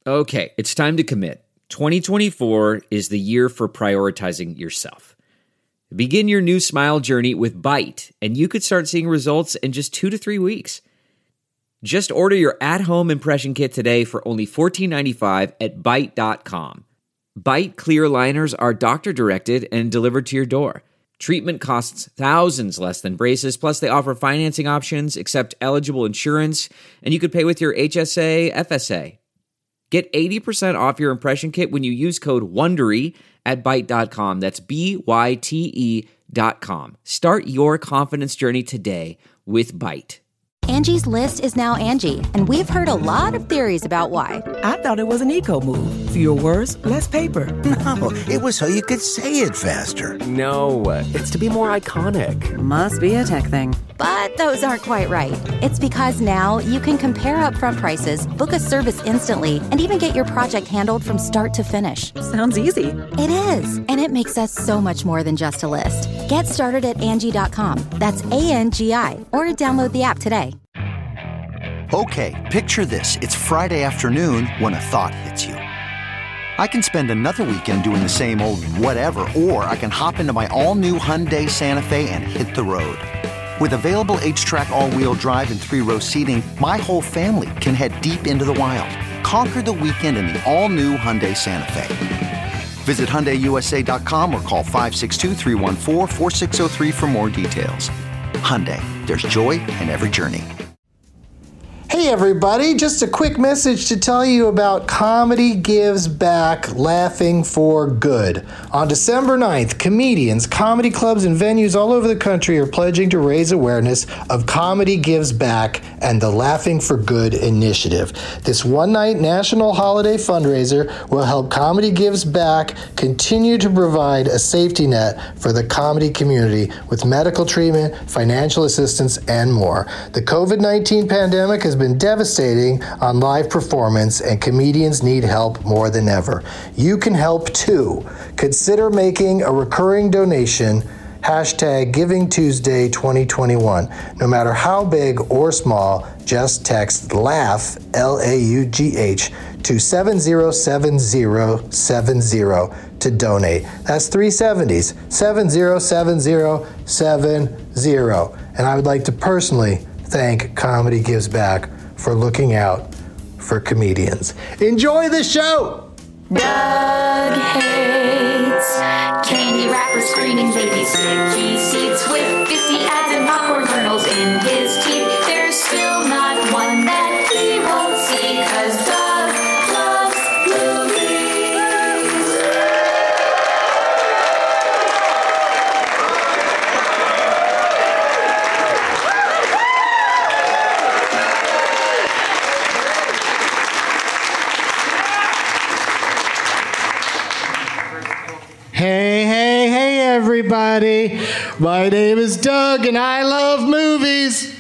Okay, it's time to commit. 2024 is the year for prioritizing yourself. Begin your new smile journey with Byte, and you could start seeing results in just 2 to 3 weeks. Just order your at-home impression kit today for only $14.95 at Byte.com. Byte clear liners are doctor-directed and delivered to your door. Treatment costs thousands less than braces, plus they offer financing options, accept eligible insurance, and you could pay with your HSA, FSA. Get 80% off your impression kit when you use code WONDERY at Byte.com. That's BYTE.com. Start your confidence journey today with Byte. Angie's List is now Angie, and we've heard a lot of theories about why. I thought it was an eco move. Fewer words, less paper. No, it was so you could say it faster. No, it's to be more iconic. Must be a tech thing. But those aren't quite right. It's because now you can compare upfront prices, book a service instantly, and even get your project handled from start to finish. Sounds easy. It is, and it makes us so much more than just a list. Get started at Angie.com. That's ANGI, or download the app today. Okay, picture this. It's Friday afternoon when a thought hits you. I can spend another weekend doing the same old whatever, or I can hop into my all-new Hyundai Santa Fe and hit the road. With available H-Track all-wheel drive and 3-row seating, my whole family can head deep into the wild. Conquer the weekend in the all-new Hyundai Santa Fe. Visit HyundaiUSA.com or call 562-314-4603 for more details. Hyundai, there's joy in every journey. Hey everybody, just a quick message to tell you about Comedy Gives Back Laughing for Good. On December 9th, comedians, comedy clubs, and venues all over the country are pledging to raise awareness of Comedy Gives Back and the Laughing for Good initiative. This one-night national holiday fundraiser will help Comedy Gives Back continue to provide a safety net for the comedy community with medical treatment, financial assistance, and more. The COVID-19 pandemic has been devastating on live performance, and comedians need help more than ever. You can help too. Consider making a recurring donation, #GivingTuesday 2021. No matter how big or small, just text LAUGH, LAUGH, to 707070 to donate. That's 3 70s, 707070. And I would like to personally thank Comedy Gives Back for looking out for comedians. Enjoy the show! Doug hates candy wrappers, screaming baby sticky seats with 50 ads and popcorn kernels in his teeth. There's still not one that he won't see, 'cause Doug loves movies. Hey, everybody. My name is Doug, and I love movies.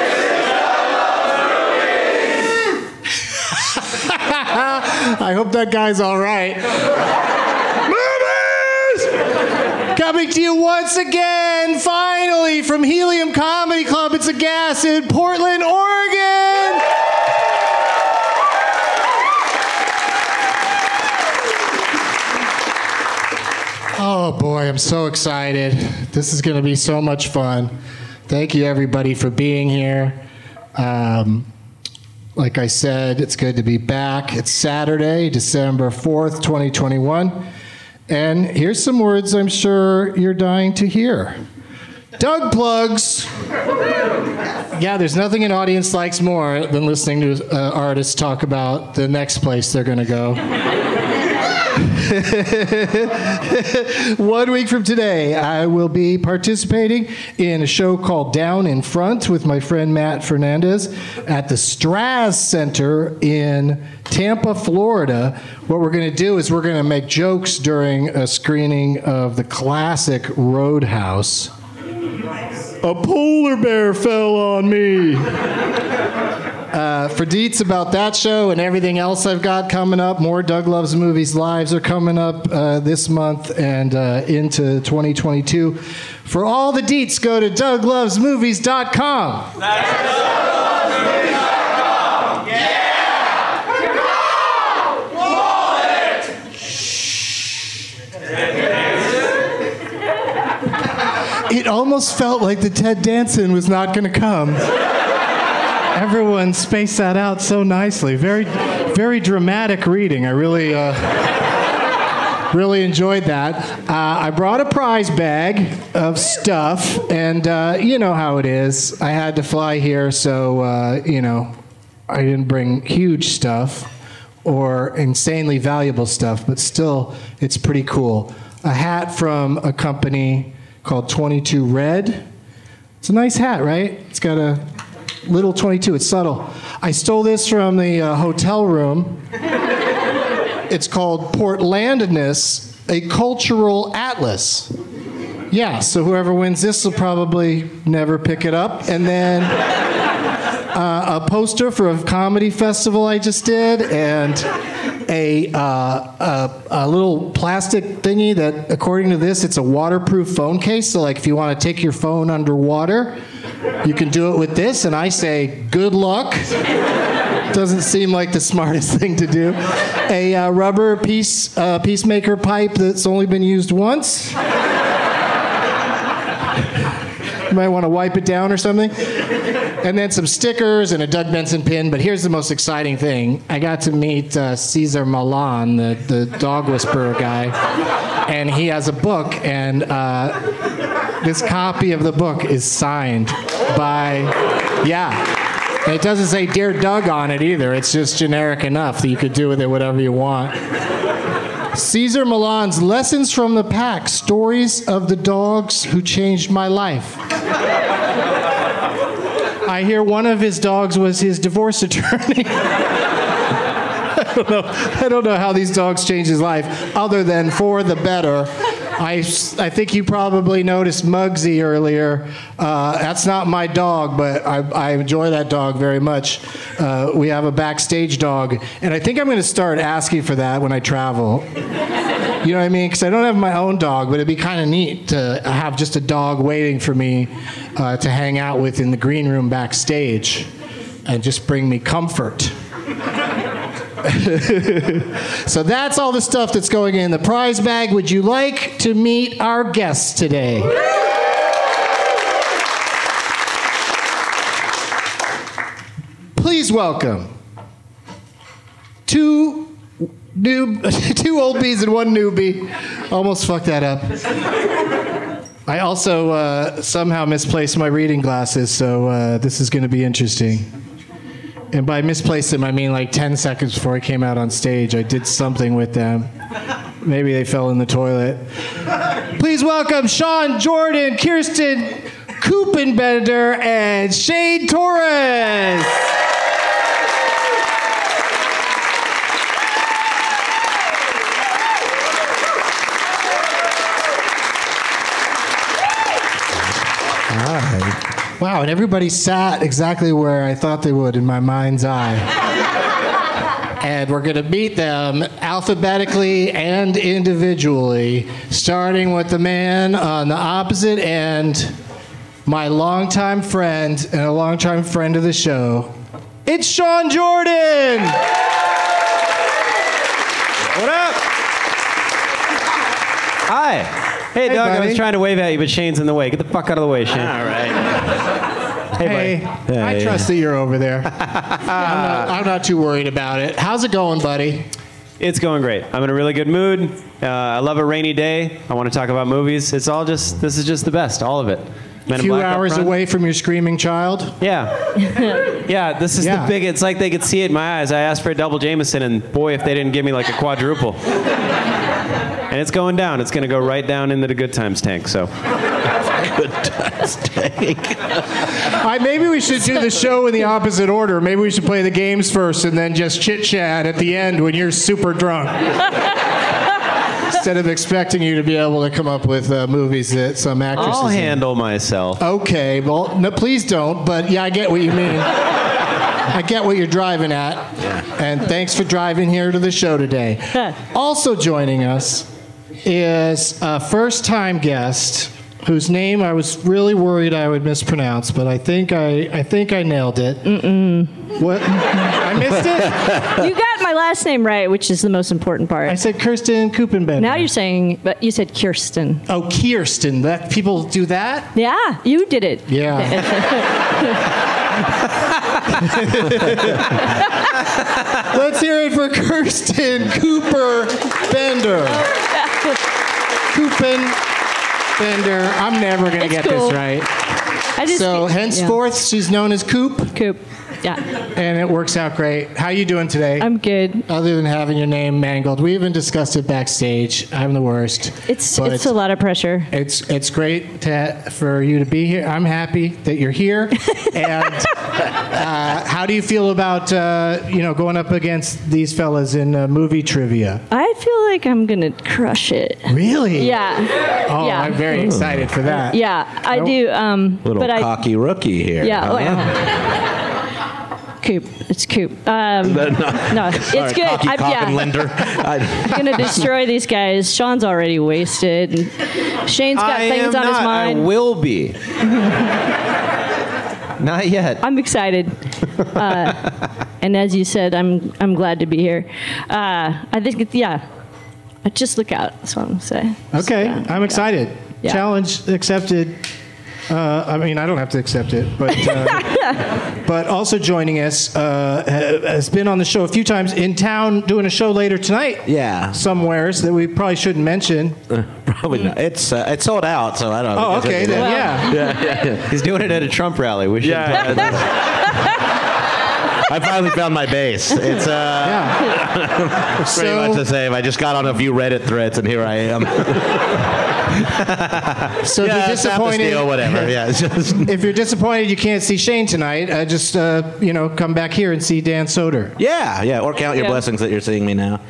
I hope that guy's all right. Movies! Coming to you once again, finally, from Helium Comedy Club. It's a gas in Portland, Oregon. Oh boy, I'm so excited. This is going to be so much fun. Thank you everybody for being here. Like I said, it's good to be back. It's Saturday, December 4th, 2021. And here's some words I'm sure you're dying to hear. Doug plugs. Yeah, there's nothing an audience likes more than listening to artists talk about the next place they're going to go. 1 week from today, I will be participating in a show called Down in Front with my friend Matt Fernandez at the Straz Center in Tampa, Florida. What we're going to do is we're going to make jokes during a screening of the classic Roadhouse. A polar bear fell on me. For deets about that show and everything else I've got coming up, more Doug Loves Movies Lives are coming up this month and into 2022. For all the deets, go to DougLovesMovies.com. That's DougLovesMovies.com. Yeah! almost felt like the Ted Danson was not going to come. Everyone spaced that out so nicely. Very, very dramatic reading. I really enjoyed that. I brought a prize bag of stuff, and you know how it is. I had to fly here, so, I didn't bring huge stuff or insanely valuable stuff, but still, it's pretty cool. A hat from a company called 22 Red. It's a nice hat, right? It's got a little 22. It's subtle. I stole this from the hotel room. It's called Portlandness, a cultural atlas. Yeah, so whoever wins this will probably never pick it up. And then a poster for a comedy festival I just did, and a little plastic thingy that, according to this, it's a waterproof phone case. So, like, if you want to take your phone underwater, you can do it with this. And I say, good luck. Doesn't seem like the smartest thing to do. A rubber peacemaker pipe that's only been used once. You might want to wipe it down or something. And then some stickers and a Doug Benson pin. But here's the most exciting thing. I got to meet Cesar Millan, the dog whisperer guy. And he has a book. And this copy of the book is signed by, And it doesn't say Dear Doug on it either. It's just generic enough that you could do with it whatever you want. Cesar Millan's Lessons from the Pack, Stories of the Dogs Who Changed My Life. I hear one of his dogs was his divorce attorney. I don't know how these dogs change his life, other than for the better. I think you probably noticed Muggsy earlier. That's not my dog, but I enjoy that dog very much. We have a backstage dog, and I think I'm going to start asking for that when I travel. You know what I mean? Because I don't have my own dog, but it'd be kind of neat to have just a dog waiting for me to hang out with in the green room backstage and just bring me comfort. So that's all the stuff that's going in the prize bag. Would you like to meet our guests today? Please welcome two old bees and one newbie. Almost fucked that up. I also somehow misplaced my reading glasses, so this is going to be interesting. And by misplaced them, I mean like 10 seconds before I came out on stage, I did something with them. Maybe they fell in the toilet. Please welcome Sean Jordan, Kirsten Kupenbender, and Shane Torres. Wow, and everybody sat exactly where I thought they would in my mind's eye. And we're going to meet them alphabetically and individually, starting with the man on the opposite end, my longtime friend and a longtime friend of the show. It's Sean Jordan! What up? Hi. Hey, Doug, I was trying to wave at you, but Shane's in the way. Get the fuck out of the way, Shane. All right. Hey, I trust that you're over there. I'm not too worried about it. How's it going, buddy? It's going great. I'm in a really good mood. I love a rainy day. I want to talk about movies. This is just the best, all of it. A few hours away from your screaming child? Yeah. Yeah, this is the big, it's like they could see it in my eyes. I asked for a double Jameson, and boy, if they didn't give me like a quadruple. And it's going down. It's going to go right down into the good times tank, so. Good times tank. Maybe we should do the show in the opposite order. Maybe we should play the games first and then just chit-chat at the end when you're super drunk. Instead of expecting you to be able to come up with movies that some actresses... I'll handle myself. Okay, well, no, please don't, but yeah, I get what you mean. I get what you're driving at. Yeah. And thanks for driving here to the show today. Also joining us is a first-time guest whose name I was really worried I would mispronounce, but I think I nailed it. What? I missed it? You got my last name right, which is the most important part. I said Kirsten Kuppenbender. Now you're saying, but you said Kirsten. Oh, Kirsten. That people do that? Yeah, you did it. Yeah. Let's hear it for Kirsten Cooper Bender. Bender. I'm never going to get cool. this right. Henceforth, she's known as Coop. Coop. Yeah. And it works out great. How you doing today? I'm good. Other than having your name mangled. We even discussed it backstage. I'm the worst. It's a lot of pressure. It's great for you to be here. I'm happy that you're here. And how do you feel about going up against these fellas in movie trivia? I feel like I'm going to crush it. Really? Yeah. Oh, yeah. I'm very excited for that. Yeah, I do. Little cocky rookie here. Yeah. Huh? Oh, yeah. Coop. It's Coop. No, it's right, good. I'm Linder. I'm going to destroy these guys. Sean's already wasted. And Shane's got things on his mind. I will be. Not yet. I'm excited. And as you said, I'm glad to be here. I think, just look out. That's what I'm going to say. Okay. I'm excited. Yeah. Challenge accepted. I don't have to accept it, but also joining us has been on the show a few times in town, doing a show later tonight. Yeah, somewheres that we probably shouldn't mention. Probably not. It's sold out, so I don't know. Oh, okay, then yeah. He's doing it at a Trump rally. We should. I finally found my base. It's pretty much the same. I just got on a few Reddit threads, and here I am. So if you're disappointed, whatever. Yeah, it's just if you're disappointed you can't see Shane tonight, just come back here and see Dan Soder. Yeah, or count your blessings that you're seeing me now.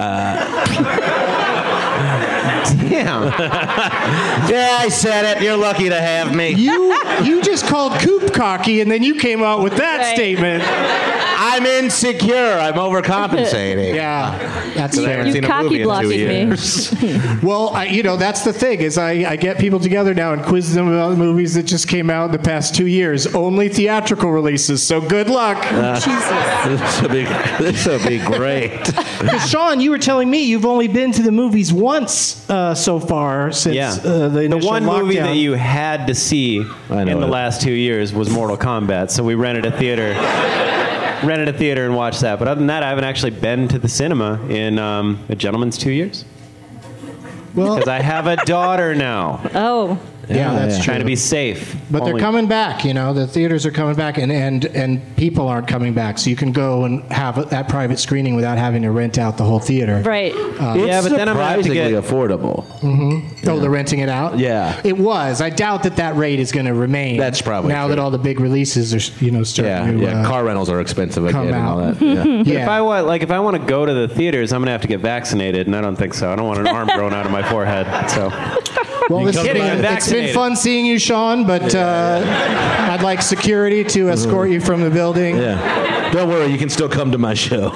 Damn. Yeah, I said it. You're lucky to have me. You just called Coop cocky, and then you came out with that statement. I'm insecure. I'm overcompensating. Yeah, that's fair. You cocky blocked me. Well, that's the thing is I get people together now and quiz them about the movies that just came out in the past 2 years. Only theatrical releases, so good luck. Jesus. This will be great. Because Sean, you were telling me you've only been to the movies once so far since the initial The one lockdown. movie that you had to see in the last 2 years was Mortal Kombat, so we rented a theater and watched that. But other than that, I haven't actually been to the cinema in a gentleman's 2 years. Well, because I have a daughter now. Oh. Yeah, that's true. Trying to be safe. But they're coming back, the theaters are coming back, and people aren't coming back, so you can go and have that private screening without having to rent out the whole theater. Right. Yeah, but then I'm going to have to get affordable. Mm-hmm. Oh, they're renting it out? Yeah. It was. I doubt that rate is going to remain. That's probably now true. that all the big releases are, starting to car rentals are expensive again come and all out. that. Yeah. If I want to go to the theaters, I'm going to have to get vaccinated, and I don't think so. I don't want an arm growing out of my forehead. So. Well, it's been fun seeing you, Sean, but I'd like security to escort you from the building. Yeah. Don't worry, you can still come to my show.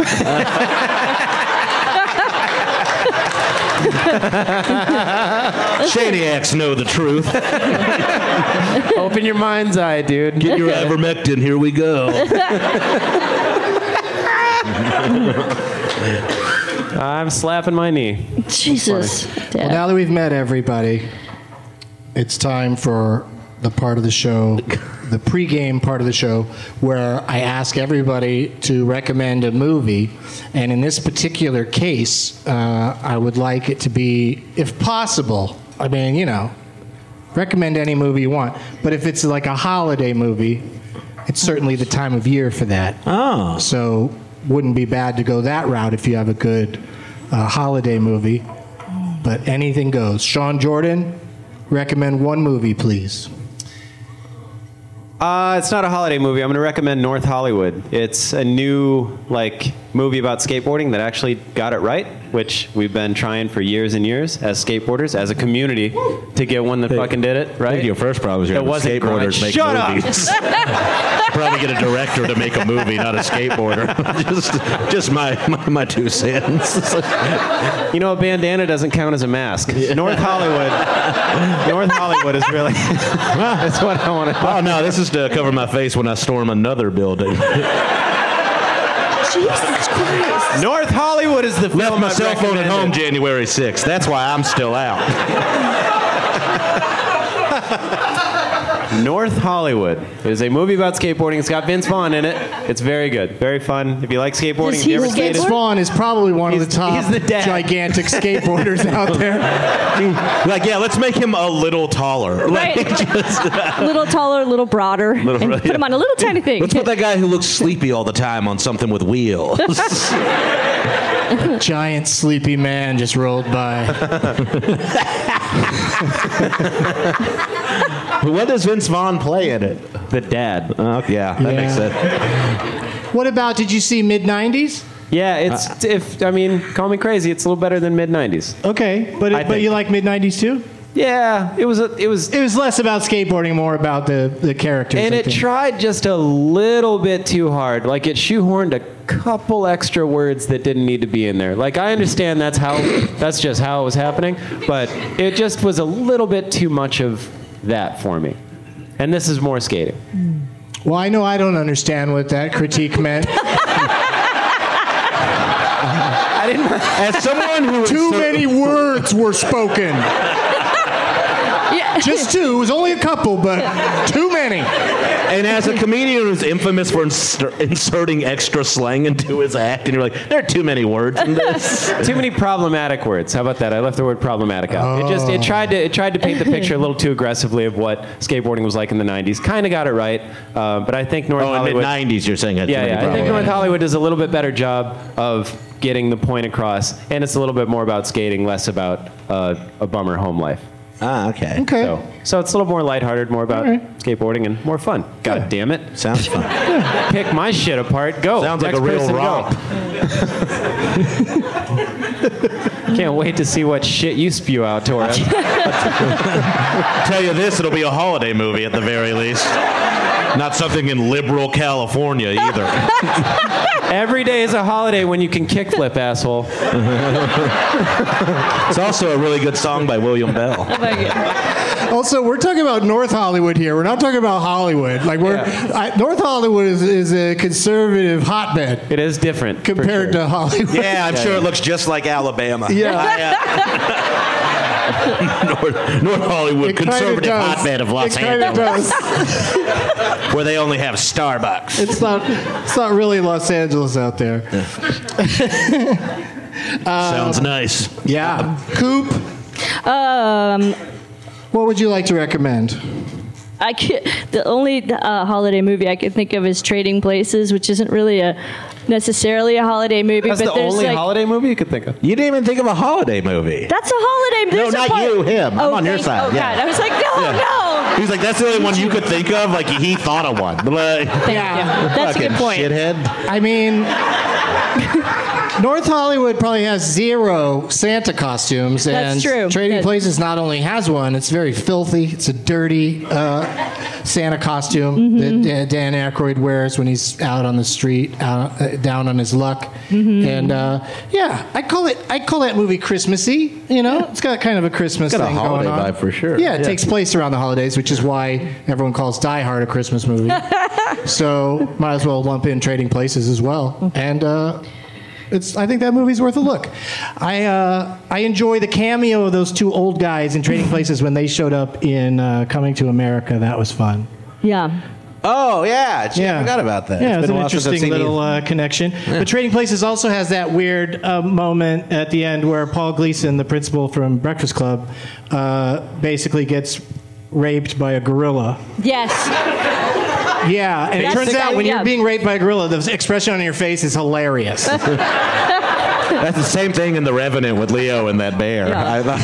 Shaniacs know the truth. Open your mind's eye, dude. Get your ivermectin. Here we go. I'm slapping my knee. Jesus. Well, now that we've met everybody, it's time for the part of the show, the pregame part of the show, where I ask everybody to recommend a movie. And in this particular case, I would like it to be, if possible, recommend any movie you want. But if it's like a holiday movie, it's certainly the time of year for that. Oh. So wouldn't be bad to go that route if you have a good holiday movie. But anything goes. Sean Jordan, recommend one movie, please. It's not a holiday movie. I'm going to recommend North Hollywood. It's a new movie about skateboarding that actually got it right, which we've been trying for years and years as skateboarders, as a community, to get one that fucking did it right. I think your first problem is it wasn't skateboarders make Shut movies. up. probably get a director to make a movie, not a skateboarder. just my 2 cents. You know, a bandana doesn't count as a mask. North Hollywood is really. That's what I want to. Oh no, this is to cover my face when I storm another building. Jesus Christ. North Hollywood is the film. Left my cell phone at home January 6th. That's why I'm still out. North Hollywood is a movie about skateboarding. It's got Vince Vaughn in it. It's very good, very fun. If you like skateboarding, if you ever skated, Vince Vaughn is probably one of the top he's the dad. gigantic skateboarders out there. Like, yeah, let's make him a little taller. Right. Like, just, A little taller, a little broader, and put him on a little tiny thing. let's put that guy who looks sleepy all the time on something with wheels. Giant sleepy man just rolled by. What does Vince Vaughn play in it? the dad. Yeah, that makes sense. What about, did you see mid-90s? Yeah, it's call me crazy. It's a little better than mid-90s. Okay, but you like mid-90s too? Yeah, it was less about skateboarding, more about the characters. And it tried just a little bit too hard. Like, it shoehorned a couple extra words that didn't need to be in there. Like, I understand that's just how it was happening, but it just was a little bit too much of that for me. And this is more skating. Well, I know I don't understand what that critique meant. I didn't. As someone who too many words were spoken. Just 2. It was only a couple, but too many. And as a comedian who's infamous for inserting extra slang into his act, and you're like, there are too many words in this. Too many problematic words. How about that? I left the word problematic out. It tried to paint the picture a little too aggressively of what skateboarding was like in the 90s. Kind of got it right, but I think North Hollywood. In the mid 90s, you're saying. I think North Hollywood does a little bit better job of getting the point across, and it's a little bit more about skating, less about a bummer home life. Okay. So it's a little more lighthearted, more about skateboarding, and more fun. God damn it. Sounds fun. Pick my shit apart. Go. Sounds Next like a real person, romp. Can't wait to see what shit you spew out, Torres. Tell you this, it'll be a holiday movie at the very least. Not something in liberal California either. Every day is a holiday when you can kickflip, asshole. It's also a really good song by William Bell. Oh my God. Also, we're talking about North Hollywood here. We're not talking about Hollywood. Like North Hollywood is a conservative hotbed. It is different compared to Hollywood. Yeah, I'm sure it looks just like Alabama. Yeah. North Hollywood, conservative hotbed of Los Angeles. Does. Where they only have Starbucks. It's not really Los Angeles out there. Sounds nice. Yeah. Coop. What would you like to recommend? The only holiday movie I could think of is Trading Places, which isn't really necessarily a holiday movie. That's but the only holiday movie you could think of. You didn't even think of a holiday movie. That's a holiday movie. No, not you, him. I'm on your side. Oh, yeah. God. I was like, no. He was like, that's the only one you could think of. Like, he thought of one. Like, That's a good point. Shithead. I mean, North Hollywood probably has 0 Santa costumes. That's and true. Trading Places not only has one, it's very filthy. It's a dirty Santa costume that Dan Aykroyd wears when he's out on the street, down on his luck. And I call that movie Christmassy. You know, it's got kind of a Christmas It's got thing a holiday going on. vibe for sure. Yeah, it takes place around the holidays, which is why everyone calls Die Hard a Christmas movie. So might as well lump in Trading Places as well. And I think that movie's worth a look. I enjoy the cameo of those 2 old guys in Trading Places when they showed up in Coming to America. That was fun. Yeah. Oh, yeah. I forgot about that. Yeah, it's an interesting little connection. Yeah. But Trading Places also has that weird moment at the end where Paul Gleason, the principal from Breakfast Club, basically gets raped by a gorilla. Yes. Yeah, and it turns out when you're being raped by a gorilla, the expression on your face is hilarious. That's the same thing in The Revenant with Leo and that bear. Yeah.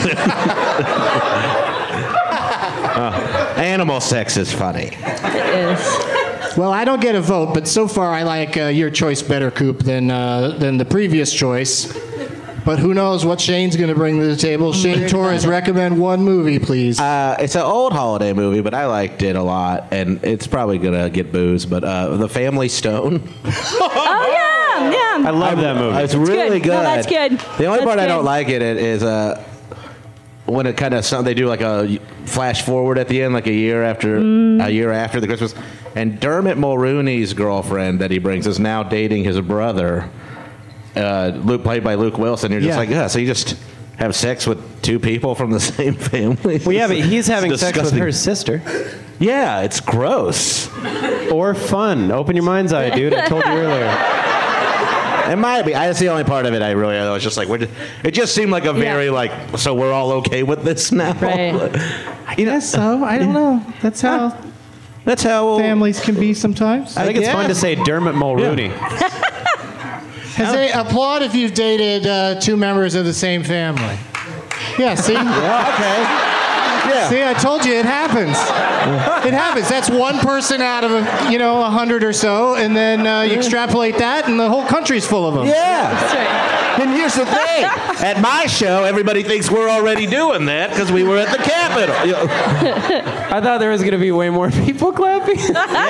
Animal sex is funny. It is. Well, I don't get a vote, but so far I like your choice better, Coop, than the previous choice. But who knows what Shane's going to bring to the table. Shane Torres, recommend one movie, please. It's an old holiday movie, but I liked it a lot, and it's probably going to get booze, but The Family Stone. Oh, yeah. I love that movie. It's really good. No, that's good. The only part I good. don't like it is when it kind of they do like a flash forward at the end, like a year after the Christmas, and Dermot Mulroney's girlfriend that he brings is now dating his brother, Luke, played by Luke Wilson. You're just like, yeah, so you just have sex with two people from the same family. Well, yeah, but he's having sex with her sister. Yeah, it's gross. Or fun. Open your mind's eye, dude. I told you earlier. It might be. That's the only part of it I was just like, it just seemed like a very so we're all okay with this now. Right. I guess so. I don't know. That's how families can be sometimes. I think it's fun to say Dermot Mulroney. Applaud if you've dated two members of the same family. Yeah, see? Okay. Yeah. See, I told you it happens. It happens. That's one person out of 100 or so, and then you extrapolate that, and the whole country's full of them. Yeah. That's right. And here's the thing: at my show, everybody thinks we're already doing that because we were at the Capitol. I thought there was going to be way more people clapping.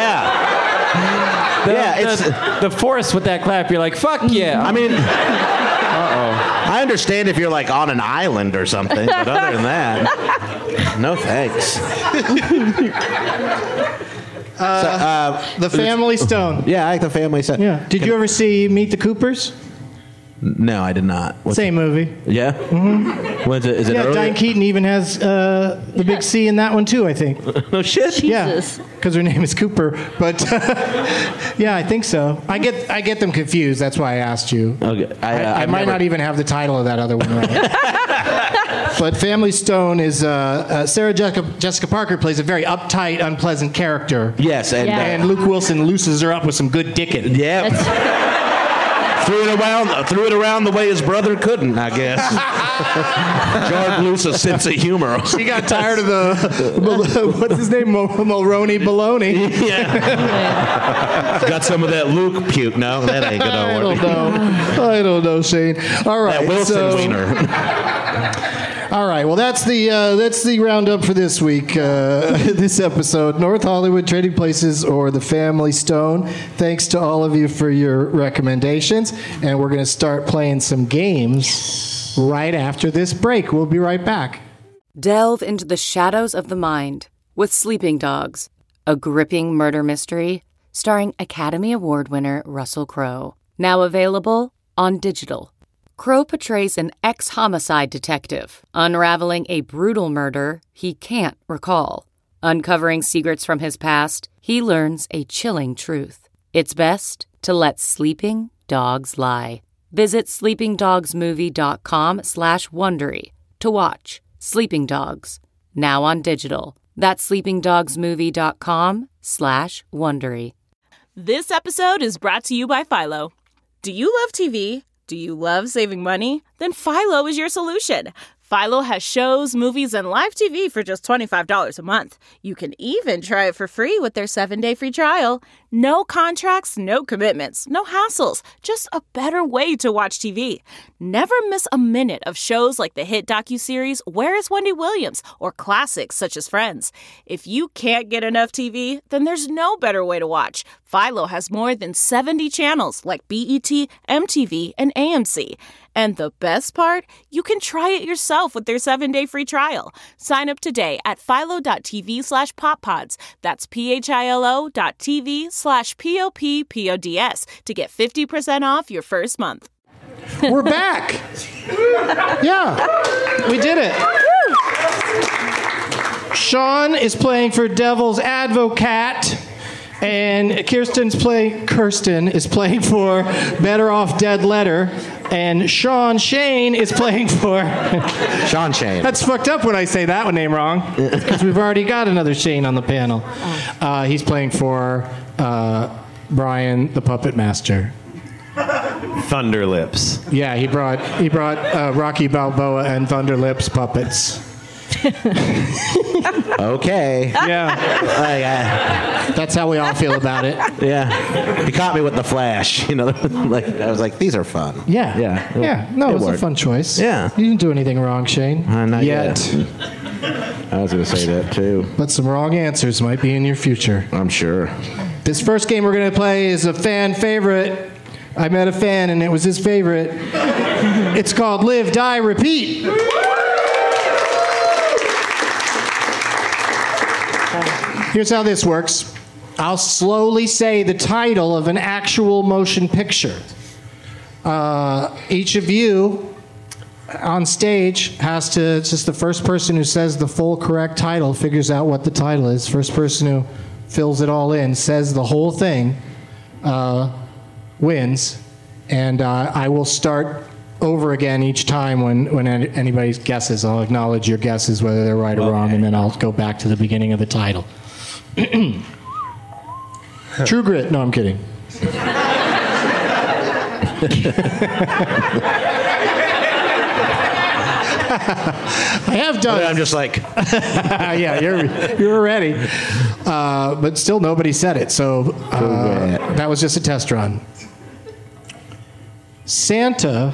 Yeah. The force with that clap, you're like, fuck yeah. I mean, I understand if you're like on an island or something, but other than that, no thanks. The Family Stone. Yeah, I like The Family Stone. Yeah. Did you ever see Meet the Coopers? No, I did not. Same movie. Yeah? Mm-hmm. Is it earlier? Diane Keaton even has the big C in that one too, I think. No shit? Jesus. Yeah, because her name is Cooper. But yeah, I think so. I get them confused. That's why I asked you. Okay. I might not even have the title of that other one right. But Family Stone is Sarah Jessica Parker plays a very uptight, unpleasant character. Yes, and Luke Wilson looses her up with some good dicking. Yeah. Threw it around the way his brother couldn't, I guess. Jarred loose a sense of humor. She got tired of the what's his name, Mulroney baloney. Yeah. Got some of that Luke puke. No, that ain't gonna work. I don't know, Shane. All right, that Wilson wiener. All right, well, that's the roundup for this week, this episode. North Hollywood, Trading Places, or The Family Stone. Thanks to all of you for your recommendations, and we're going to start playing some games right after this break. We'll be right back. Delve into the shadows of the mind with Sleeping Dogs, a gripping murder mystery starring Academy Award winner Russell Crowe. Now available on digital. Crowe portrays an ex-homicide detective, unraveling a brutal murder he can't recall. Uncovering secrets from his past, he learns a chilling truth. It's best to let sleeping dogs lie. Visit sleepingdogsmovie.com/Wondery to watch Sleeping Dogs, now on digital. That's sleepingdogsmovie.com/Wondery. This episode is brought to you by Philo. Do you love TV? Do you love saving money? Then Philo is your solution. Philo has shows, movies, and live TV for just $25 a month. You can even try it for free with their 7-day free trial. No contracts, no commitments, no hassles. Just a better way to watch TV. Never miss a minute of shows like the hit docuseries Where is Wendy Williams? Or classics such as Friends. If you can't get enough TV, then there's no better way to watch. Philo has more than 70 channels like BET, MTV, and AMC. And the best part? You can try it yourself with their 7-day free trial. Sign up today at philo.tv/poppods. That's philo.tv/POPPODS to get 50% off your first month. We're back. Yeah, we did it. Sean is playing for Devil's Advocate. And Kirsten is playing for Better Off Dead Letter. And Shane is playing for... Sean Shane. That's fucked up when I say that name wrong. Because we've already got another Shane on the panel. He's playing for Brian the Puppet Master. Thunderlips. Yeah, he brought Rocky Balboa and Thunderlips puppets. Okay. Yeah. That's how we all feel about it. Yeah. He caught me with the Flash. You know, like I was like, these are fun. Yeah. Yeah. No, it was worked. a fun choice. Yeah. You didn't do anything wrong, Shane. Not yet. I was going to say that too. But some wrong answers might be in your future. I'm sure. This first game we're going to play is a fan favorite. I met a fan and it was his favorite. It's called Live, Die, Repeat. Here's how this works. I'll slowly say the title of an actual motion picture. Each of you on stage has to, just the first person who says the full correct title figures out what the title is. First person who fills it all in, says the whole thing, wins. And I will start over again each time when anybody guesses. I'll acknowledge your guesses, whether they're right or wrong, and then I'll go back to the beginning of the title. True Grit. No, I'm kidding. I have done. I'm just like, yeah, you're ready, but still nobody said it. So that was just a test run. Santa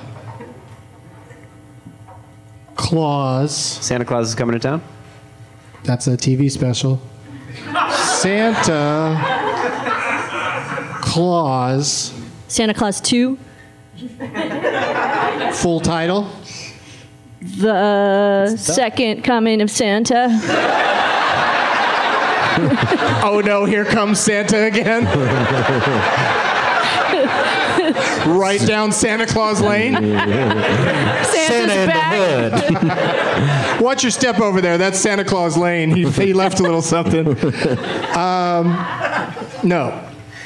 Claus. Santa Claus is coming to town? That's a TV special. Santa Claus. Santa Claus 2. Full title? The Second Coming of Santa. Oh no, here comes Santa again. Right down Santa Claus Lane. Santa's back. Watch your step over there. That's Santa Claus Lane. He left a little something. No.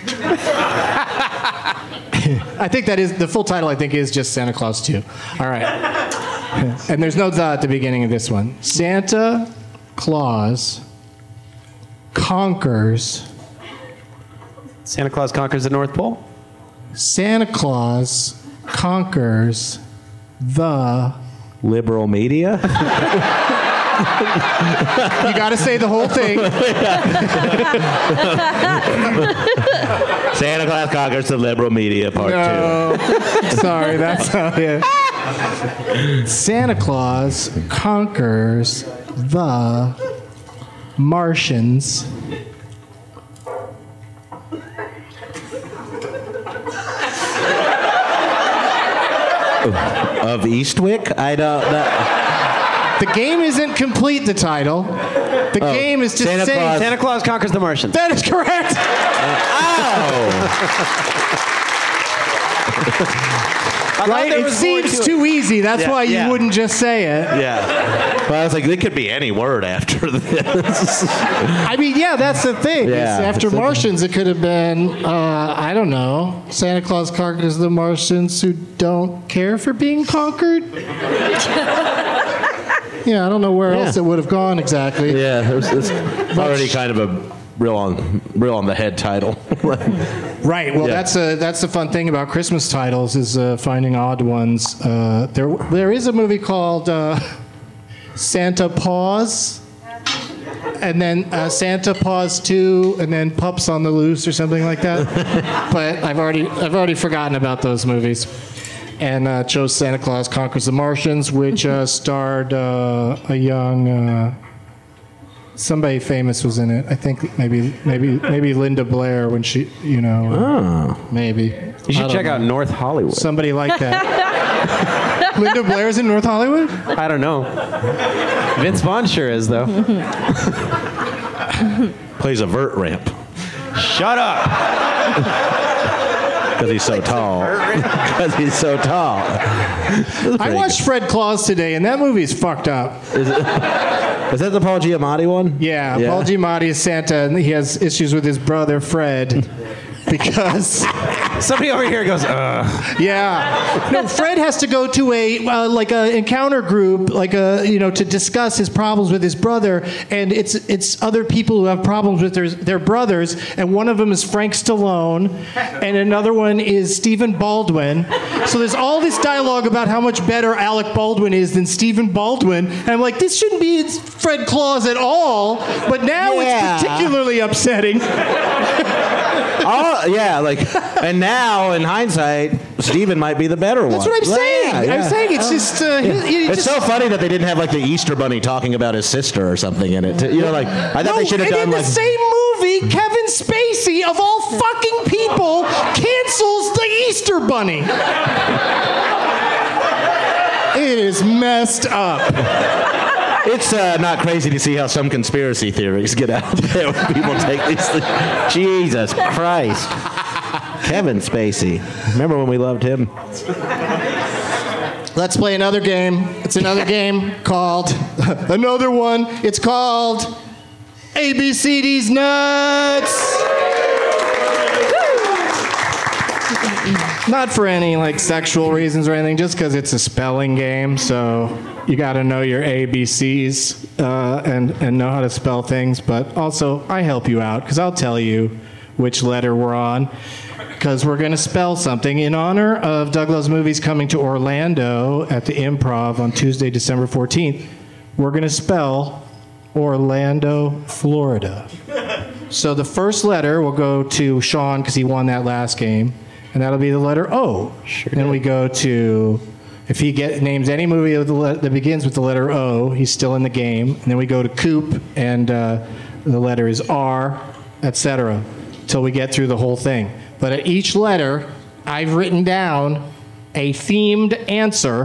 I think that is the full title. I think is just Santa Claus 2. All right. And there's no the at the beginning of this one. Santa Claus conquers. Santa Claus conquers the North Pole? Santa Claus conquers the liberal media. You got to say the whole thing. Santa Claus conquers the liberal media part 2. Sorry, that's not it. Santa Claus conquers the Martians. Of Eastwick? I don't know. The game isn't complete, the title. The game is just saying... Santa Claus conquers the Martians. That is correct! Right? It seems too easy. That's why you wouldn't just say it. Yeah. But I was like, it could be any word after this. I mean, yeah, that's the thing. Yeah, after Martians, it could have been, I don't know, Santa Claus conquers the Martians who don't care for being conquered. Yeah, I don't know where else it would have gone exactly. Yeah, it's already kind of a real on the head title. Right. Well, that's the fun thing about Christmas titles is finding odd ones. There is a movie called Santa Paws, and then Santa Paws 2, and then Pups on the Loose or something like that. But I've already forgotten about those movies, and chose Santa Claus Conquers the Martians, which starred a young. Somebody famous was in it. I think maybe Linda Blair when she, maybe. You should check out North Hollywood. Somebody like that. Linda Blair's in North Hollywood? I don't know. Vince Vaughn sure is, though. Plays a vert ramp. Shut up. Because he's so tall. Because he's so tall. I watched Fred Claus today, and that movie's fucked up. Is that the Paul Giamatti one? Yeah, Paul Giamatti is Santa, and he has issues with his brother Fred. because somebody over here goes, yeah. No, Fred has to go to a encounter group, to discuss his problems with his brother, and it's other people who have problems with their brothers, and one of them is Frank Stallone, and another one is Stephen Baldwin. So there's all this dialogue about how much better Alec Baldwin is than Stephen Baldwin, and I'm like, this shouldn't be Fred Claus at all, but now it's particularly upsetting. Oh, yeah, and now, in hindsight, Steven might be the better one. That's what I'm saying. Yeah. I'm saying it's just... it's so funny that they didn't have, the Easter Bunny talking about his sister or something in it. I thought they should have done, in the same movie, Kevin Spacey, of all fucking people, cancels the Easter Bunny. It is messed up. It's not crazy to see how some conspiracy theories get out there when people take these things. Jesus Christ. Kevin Spacey. Remember when we loved him? Let's play another game. It's another game called... another one. It's called... ABCD's Nuts! Not for any sexual reasons or anything, just because it's a spelling game, so you got to know your ABCs and know how to spell things. But also, I help you out because I'll tell you which letter we're on, because we're going to spell something in honor of Doug Loves Movies coming to Orlando at the Improv on Tuesday, December 14th. We're going to spell Orlando, Florida. So the first letter will go to Sean because he won that last game. And that'll be the letter O. Sure. Then we go to, if he names any movie that begins with the letter O, he's still in the game. And then we go to Coop, and the letter is R, etc., till we get through the whole thing. But at each letter, I've written down a themed answer,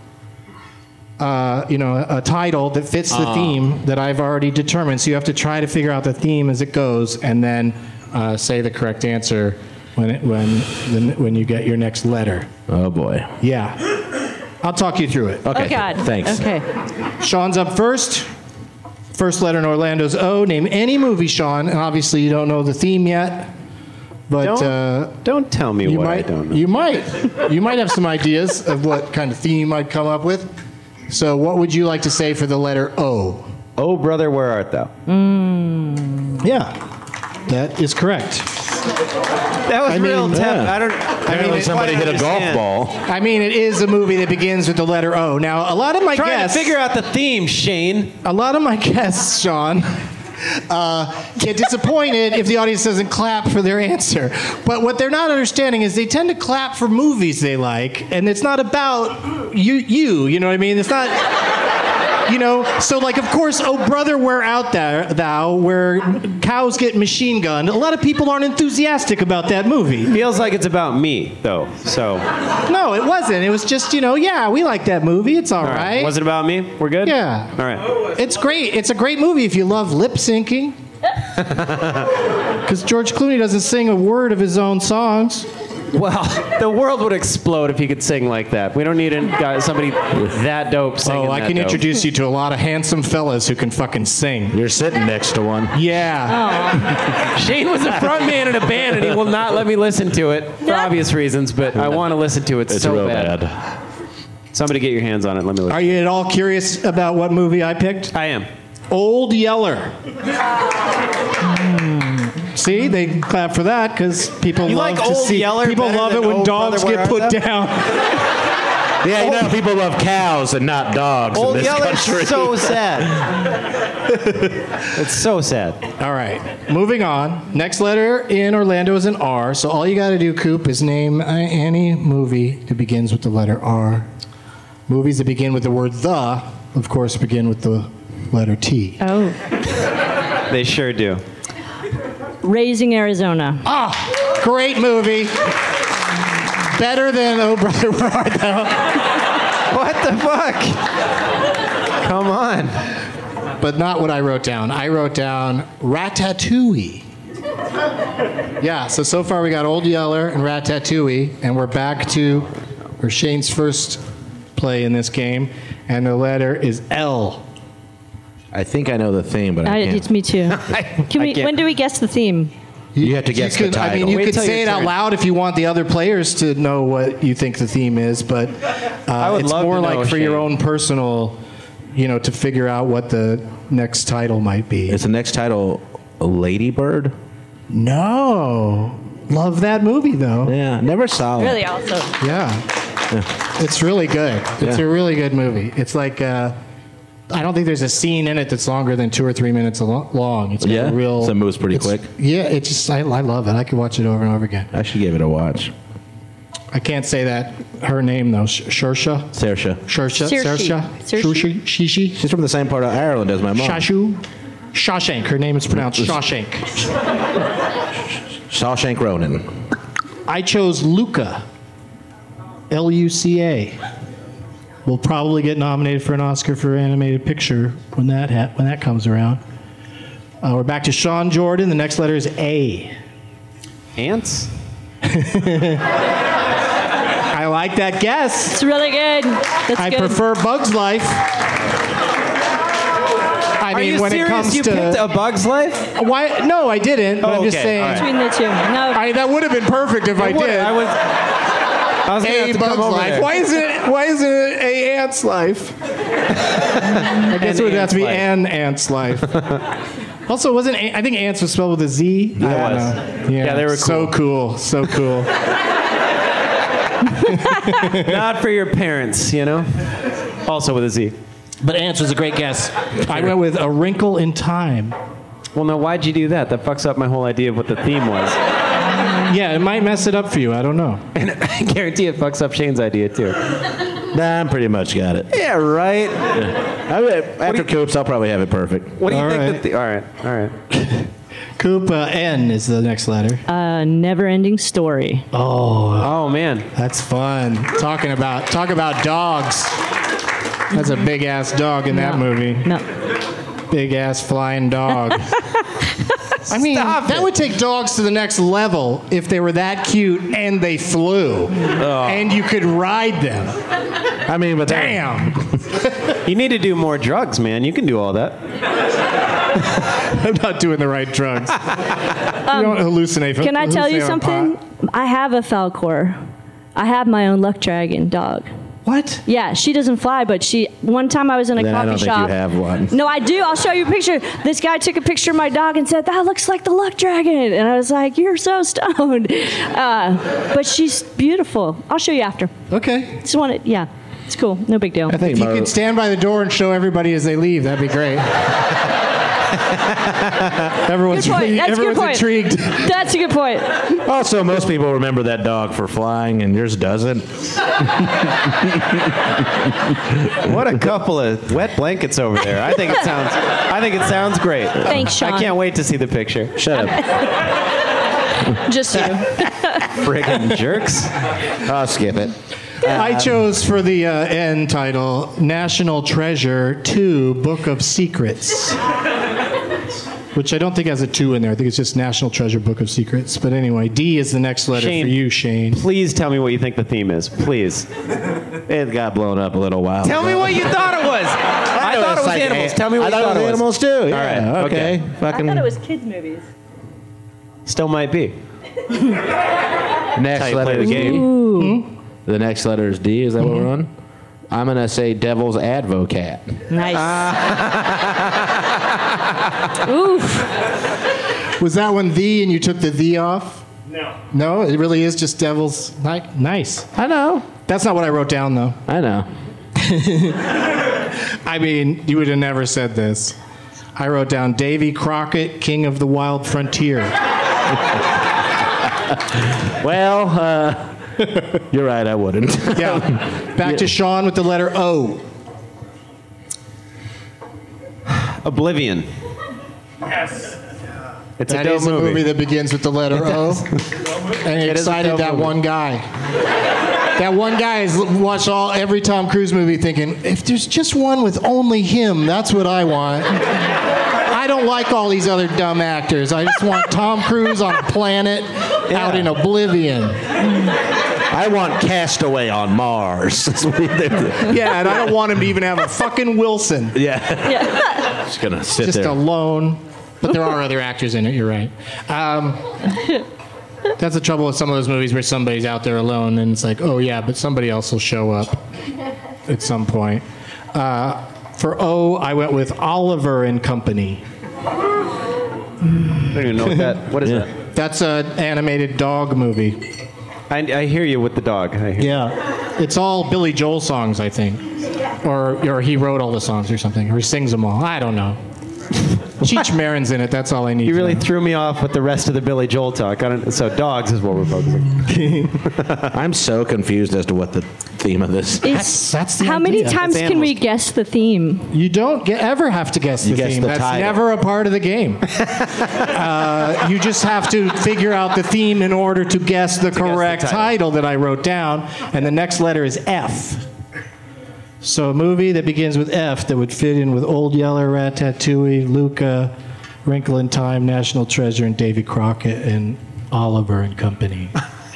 a title that fits the theme that I've already determined. So you have to try to figure out the theme as it goes, and then say the correct answer when you get your next letter. Oh boy. Yeah. I'll talk you through it. Okay. Oh, God. Thanks. Okay. Sean's up first. First letter in Orlando's O. Name any movie, Sean. And obviously you don't know the theme yet. But don't tell me what I don't know. You might have some ideas of what kind of theme I'd come up with. So what would you like to say for the letter O? Oh, brother, where art thou? Yeah. That is correct. That was real tough. Apparently somebody hit a golf ball. I mean, it is a movie that begins with the letter O. Now, a lot of my guests... Trying to figure out the theme, Shane. A lot of my guests, Sean, get disappointed if the audience doesn't clap for their answer. But what they're not understanding is they tend to clap for movies they like, and it's not about you know what I mean? It's not... so of course, Oh Brother, Where Art Thou, where cows get machine gunned. A lot of people aren't enthusiastic about that movie. Feels like it's about me, though, so. No, it wasn't. It was just, we like that movie. It's all right. Was it about me? We're good? Yeah. All right. It's great. It's a great movie if you love lip syncing. Because George Clooney doesn't sing a word of his own songs. Well, the world would explode if he could sing like that. We don't need somebody that dope singing. Oh, I can introduce you to a lot of handsome fellas who can fucking sing. You're sitting next to one. Yeah. Shane was a front man in a band, and he will not let me listen to it for obvious reasons, but I want to listen to it so real bad. Somebody get your hands on it. Let me listen. Are you at all curious about what movie I picked? I am. Old Yeller. See, they clap for that because people love to see. People love it when dogs get put down. Yeah, people love cows and not dogs in this country. It's so sad. It's so sad. All right, moving on. Next letter in Orlando is an R, so all you got to do, Coop, is name any movie that begins with the letter R. Movies that begin with the word the, of course, begin with the letter T. Oh. They sure do. Raising Arizona. Ah, great movie. Better than Oh Brother, Where Art Thou? What the fuck? Come on. But not what I wrote down. I wrote down Ratatouille. Yeah, so far we got Old Yeller and Ratatouille, and we're back to Shane's first play in this game, and the letter is L. I think I know the theme, but I can't. It's me too. When do we guess the theme? You have to guess the title. I mean, you could say it out loud if you want the other players to know what you think the theme is, but it's more like for your own personal, to figure out what the next title might be. Is the next title Lady Bird? No. Love that movie, though. Yeah, never saw it. Really awesome. Yeah. It's really good. It's a really good movie. It's like... I don't think there's a scene in it that's longer than 2 or 3 minutes long. It's got a real. So it moves pretty quick. Yeah, it just I love it. I could watch it over and over again. I should give it a watch. I can't say that her name though. Saoirse. Shishi. She's from the same part of Ireland as my mom. Shawshank. Her name is pronounced Shawshank. Shawshank Ronan. I chose Luca. Luca. Will probably get nominated for an Oscar for animated picture when that comes around. We're back to Sean Jordan. The next letter is A. Ants? I like that guess. It's really good. I prefer Bug's Life. Are you serious? You picked A Bug's Life? Why? No, I didn't. But I'm just saying. Right. Between the two. No. That would have been perfect if I did. I was A Bug's Life. Why isn't it A Ant's Life? I guess it would have to be an Ant's Life. Also, I think Ants was spelled with a Z? Yeah, they were cool. So cool. Not for your parents, Also with a Z. But Ants was a great guess. I went with A Wrinkle in Time. Well, now, why'd you do that? That fucks up my whole idea of what the theme was. Yeah, it might mess it up for you. I don't know. And I guarantee it fucks up Shane's idea, too. Nah, I pretty much got it. Yeah, right? Yeah. After Coops, I'll probably have it perfect. What do you think? All right. Coop, N is the next letter. Never Ending Story. Oh, man. That's fun. Talk about dogs. That's a big-ass dog in that movie. No. Big-ass flying dog. I mean, that would take dogs to the next level if they were that cute and they flew. And you could ride them. I mean, but damn. You need to do more drugs, man. You can do all that. I'm not doing the right drugs. You don't hallucinate. Can I tell you something? I have a Falcor. I have my own luck dragon dog. What? Yeah, she doesn't fly, but one time I was in a coffee shop. I don't think you have one. No, I do. I'll show you a picture. This guy took a picture of my dog and said, "That looks like the luck dragon." And I was like, "You're so stoned." But she's beautiful. I'll show you after. Okay. Just want it. Yeah, it's cool. No big deal. I think if you could stand by the door and show everybody as they leave, that'd be great. Everyone's intrigued. That's a good point. Also, most people remember that dog for flying, and yours doesn't. What a couple of wet blankets over there. I think it sounds great. Thanks, Sean. I can't wait to see the picture. Shut up. Just you. Friggin' jerks. I'll skip it. I chose for the end title, National Treasure 2, Book of Secrets. Which I don't think has a 2 in there. I think it's just National Treasure Book of Secrets. But anyway, D is the next letter for you, Shane. Please tell me what you think the theme is. Please. It got blown up a little while ago. Tell me what you thought it was. I thought it was animals. Tell me what you thought it was. Animals too. Yeah. All right. Okay. I thought it was kids' movies. Still might be. Next letter is D. The next letter is D. Is that what we're on? I'm going to say Devil's Advocate. Nice. Oof. Was that one the and you took the the off? No. No, it really is just Devil's. Nice. I know. That's not what I wrote down, though. I know. I mean, you would have never said this. I wrote down Davy Crockett, King of the Wild Frontier. Well, you're right, I wouldn't. Yeah. Back to Sean with the letter O. Oblivion. Yes. It's that a dope is a movie that begins with the letter O. And it excited that one guy. That one guy has watched every Tom Cruise movie thinking, if there's just one with only him, that's what I want. I don't like all these other dumb actors. I just want Tom Cruise on a planet out in oblivion. I want Castaway on Mars. Yeah, and I don't want him to even have a fucking Wilson. Yeah. Just gonna sit just there. Alone. But there are other actors in it, you're right. That's the trouble with some of those movies where somebody's out there alone and it's like, oh yeah, but somebody else will show up at some point. For O, I went with Oliver and Company. I don't even know what is that? That's an animated dog movie. I hear you with the dog. Yeah. It's all Billy Joel songs, I think. Or he wrote all the songs or something. Or he sings them all. I don't know. Cheech Marin's in it. That's all I need. You really threw me off with the rest of the Billy Joel talk. So dogs is what we're focusing. I'm so confused as to what the theme of this is. That's the How idea. many times can we guess the theme? You don't ever have to guess the theme. That's never a part of the game. You just have to figure out the theme in order to guess the correct title that I wrote down. And the next letter is F. So a movie that begins with F that would fit in with Old Yeller, Ratatouille, Luca, Wrinkle in Time, National Treasure, and Davy Crockett, and Oliver and Company.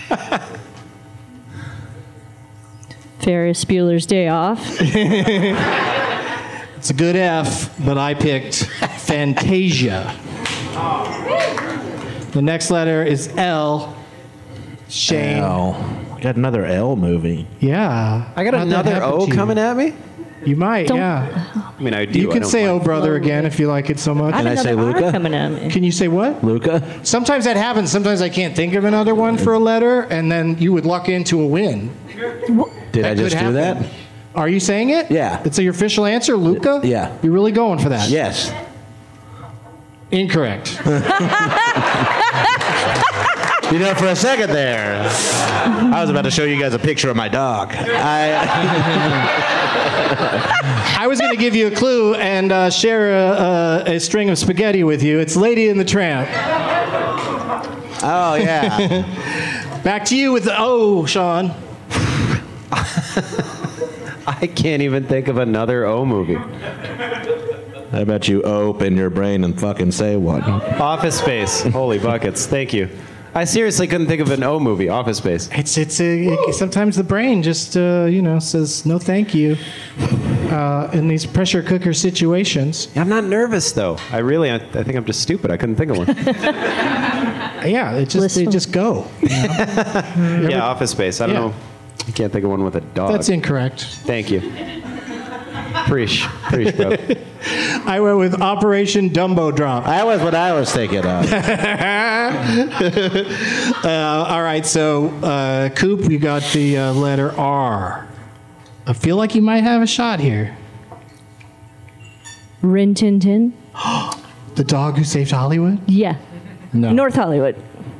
Ferris Bueller's Day Off. It's a good F, but I picked Fantasia. The next letter is L. Shane. L. I got another L movie. Yeah. I got another O coming at me? You might, yeah. I mean, I do. You can say Oh Brother again if you like it so much. Can I say Luca? Can you say what? Luca? Sometimes that happens. Sometimes I can't think of another one for a letter, and then you would luck into a win. Did I just do that? Are you saying it? Yeah. It's your official answer, Luca? Yeah. You're really going for that? Yes. Incorrect. You know, for a second there, I was about to show you guys a picture of my dog. I was going to give you a clue and share a string of spaghetti with you. It's Lady and the Tramp. Oh, yeah. Back to you with the O, Sean. I can't even think of another O movie. How about you open your brain and fucking say one? Office Space. Holy buckets. Thank you. I seriously couldn't think of an O movie. Office Space. Sometimes the brain just says no thank you in these pressure cooker situations. I'm not nervous though. I think I'm just stupid. I couldn't think of one. Yeah, they just go. You know? Yeah, Office Space. I don't know. I can't think of one with a dog. That's incorrect. Thank you. Preach, bro. I went with Operation Dumbo Drop. That was what I was thinking of. All right, so Coop, you got the letter R. I feel like you might have a shot here. Rin Tin Tin. The dog who saved Hollywood? Yeah. No. North Hollywood.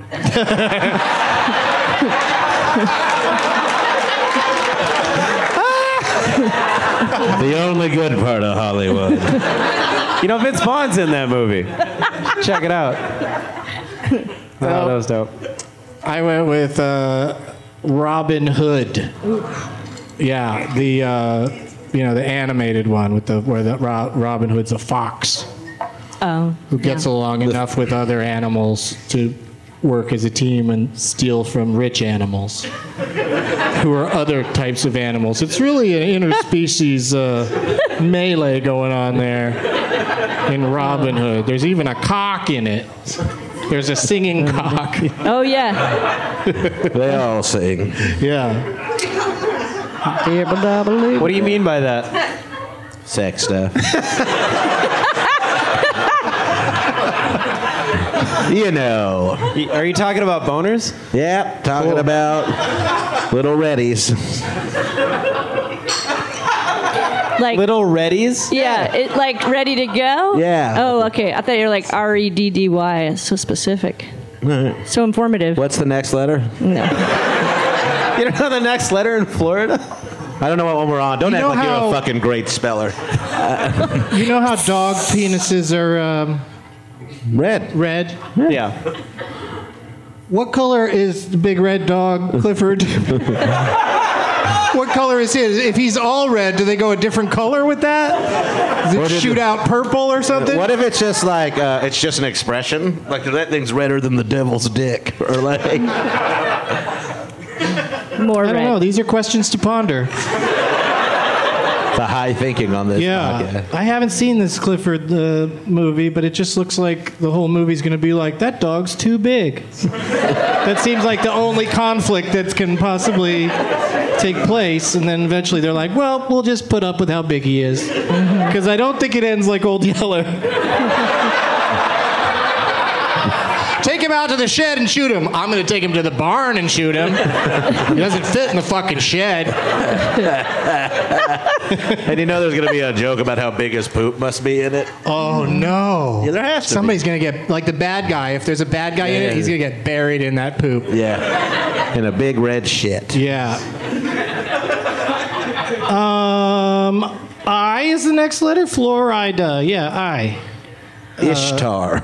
The only good part of Hollywood. You know, Vince Vaughn's in that movie. Check it out. That was dope. I went with Robin Hood. Yeah, the animated one with where Robin Hood's a fox. Oh. Who gets along enough with other animals to work as a team and steal from rich animals who are other types of animals. It's really an interspecies melee going on there in Robin Hood. There's even a cock in it. There's a singing cock. Oh, yeah. They all sing. Yeah. What do you mean by that? Sex stuff. You know. Are you talking about boners? Yeah, talking about little reddies. Like little reddies? Yeah, it like ready to go? Yeah. Oh, okay. I thought you were like REDDY. So specific. So informative. What's the next letter? No. You don't know the next letter in Florida? I don't know what one we're on. Don't act like you're a fucking great speller. You know how dog penises are red? Red? Yeah. What color is the big red dog, Clifford? What color is his? If he's all red, do they go a different color with that? Does it shoot out purple or something? What if it's just like, it's just an expression? Like, that thing's redder than the devil's dick? Or like... More I don't know. These are questions to ponder. the high thinking on this podcast. I haven't seen this Clifford movie, but it just looks like the whole movie's going to be like, that dog's too big. That seems like the only conflict that can possibly take place, and then eventually they're like, well, we'll just put up with how big he is. Because I don't think it ends like Old Yeller. Take him out to the shed and shoot him. I'm going to take him to the barn and shoot him. He doesn't fit in the fucking shed. And you know there's going to be a joke about how big his poop must be in it? Oh, no. Yeah, there has to Somebody's going to get, like the bad guy, if there's a bad guy in it, he's going to get buried in that poop. Yeah. In a big red shit. Yeah. I is the next letter. Florida. Yeah, I. Ishtar.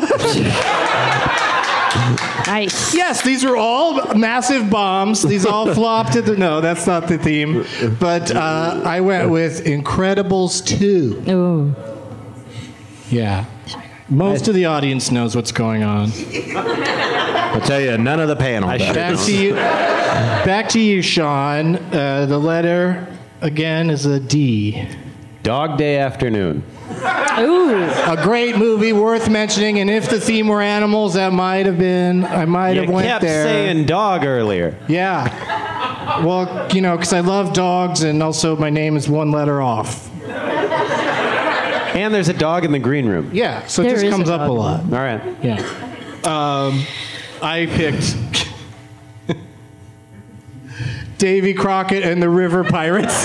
Nice. Yes, these are all massive bombs. These all flopped at the... No, that's not the theme. But I went with Incredibles 2. Ooh. Yeah. Most of the audience knows what's going on. I'll tell you, none of the panel does. Back to you, Sean. The letter, again, is a D. Dog Day Afternoon. Ooh. A great movie, worth mentioning. And if the theme were animals, that might have been... I might have went kept there. saying dog earlier. Yeah. Well, you know, because I love dogs, and also my name is one letter off. And there's a dog in the green room. Yeah, so it just comes up a lot. All right. Yeah. I picked Davy Crockett and the River Pirates.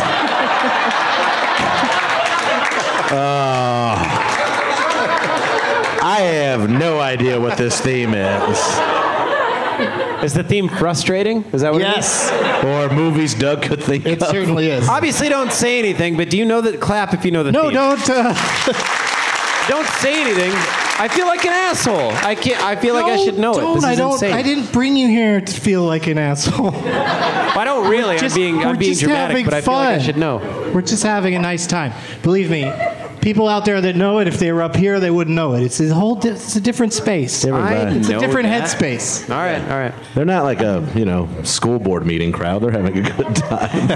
I have no idea what this theme is. Is the theme frustrating? Is that what it is? Or movies Doug could think It of? certainly is. Obviously, don't say anything, but do you know that? Clap if you know the theme. No, don't. Don't say anything. I feel like an asshole. I feel like I should know it. This is insane. I didn't bring you here to feel like an asshole. I don't really. I'm being dramatic, but I feel like I should know. We're just having a nice time. Believe me, people out there that know it, if they were up here, they wouldn't know it. It's a different space. It's a different headspace. All right. They're not like a, school board meeting crowd. They're having a good time.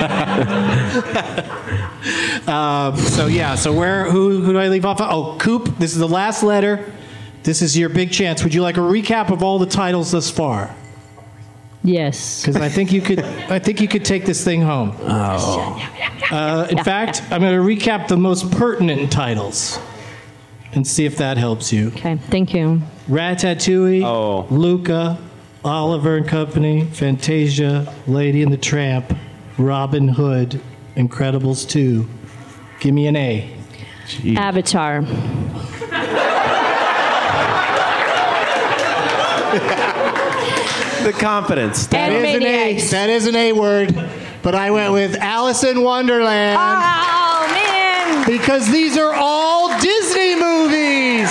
So who do I leave off? Oh, Coop, this is the last letter. This is your big chance. Would you like a recap of all the titles thus far? Yes. Because I think you could take this thing home. In fact, I'm going to recap the most pertinent titles and see if that helps you. Okay, thank you. Ratatouille, Luca, Oliver and Company, Fantasia, Lady and the Tramp, Robin Hood, Incredibles 2. Give me an A. Jeez. Avatar. The confidence. That is an A word, but I went with Alice in Wonderland. Oh, man. Because these are all Disney movies.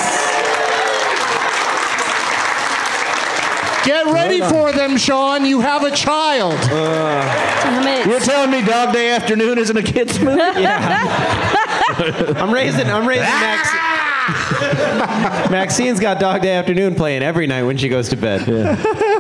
Get ready for them, Sean. You have a child. Damn it. You're telling me Dog Day Afternoon isn't a kid's movie? Yeah. I'm raising Max. Maxine's got Dog Day Afternoon playing every night when she goes to bed. Yeah.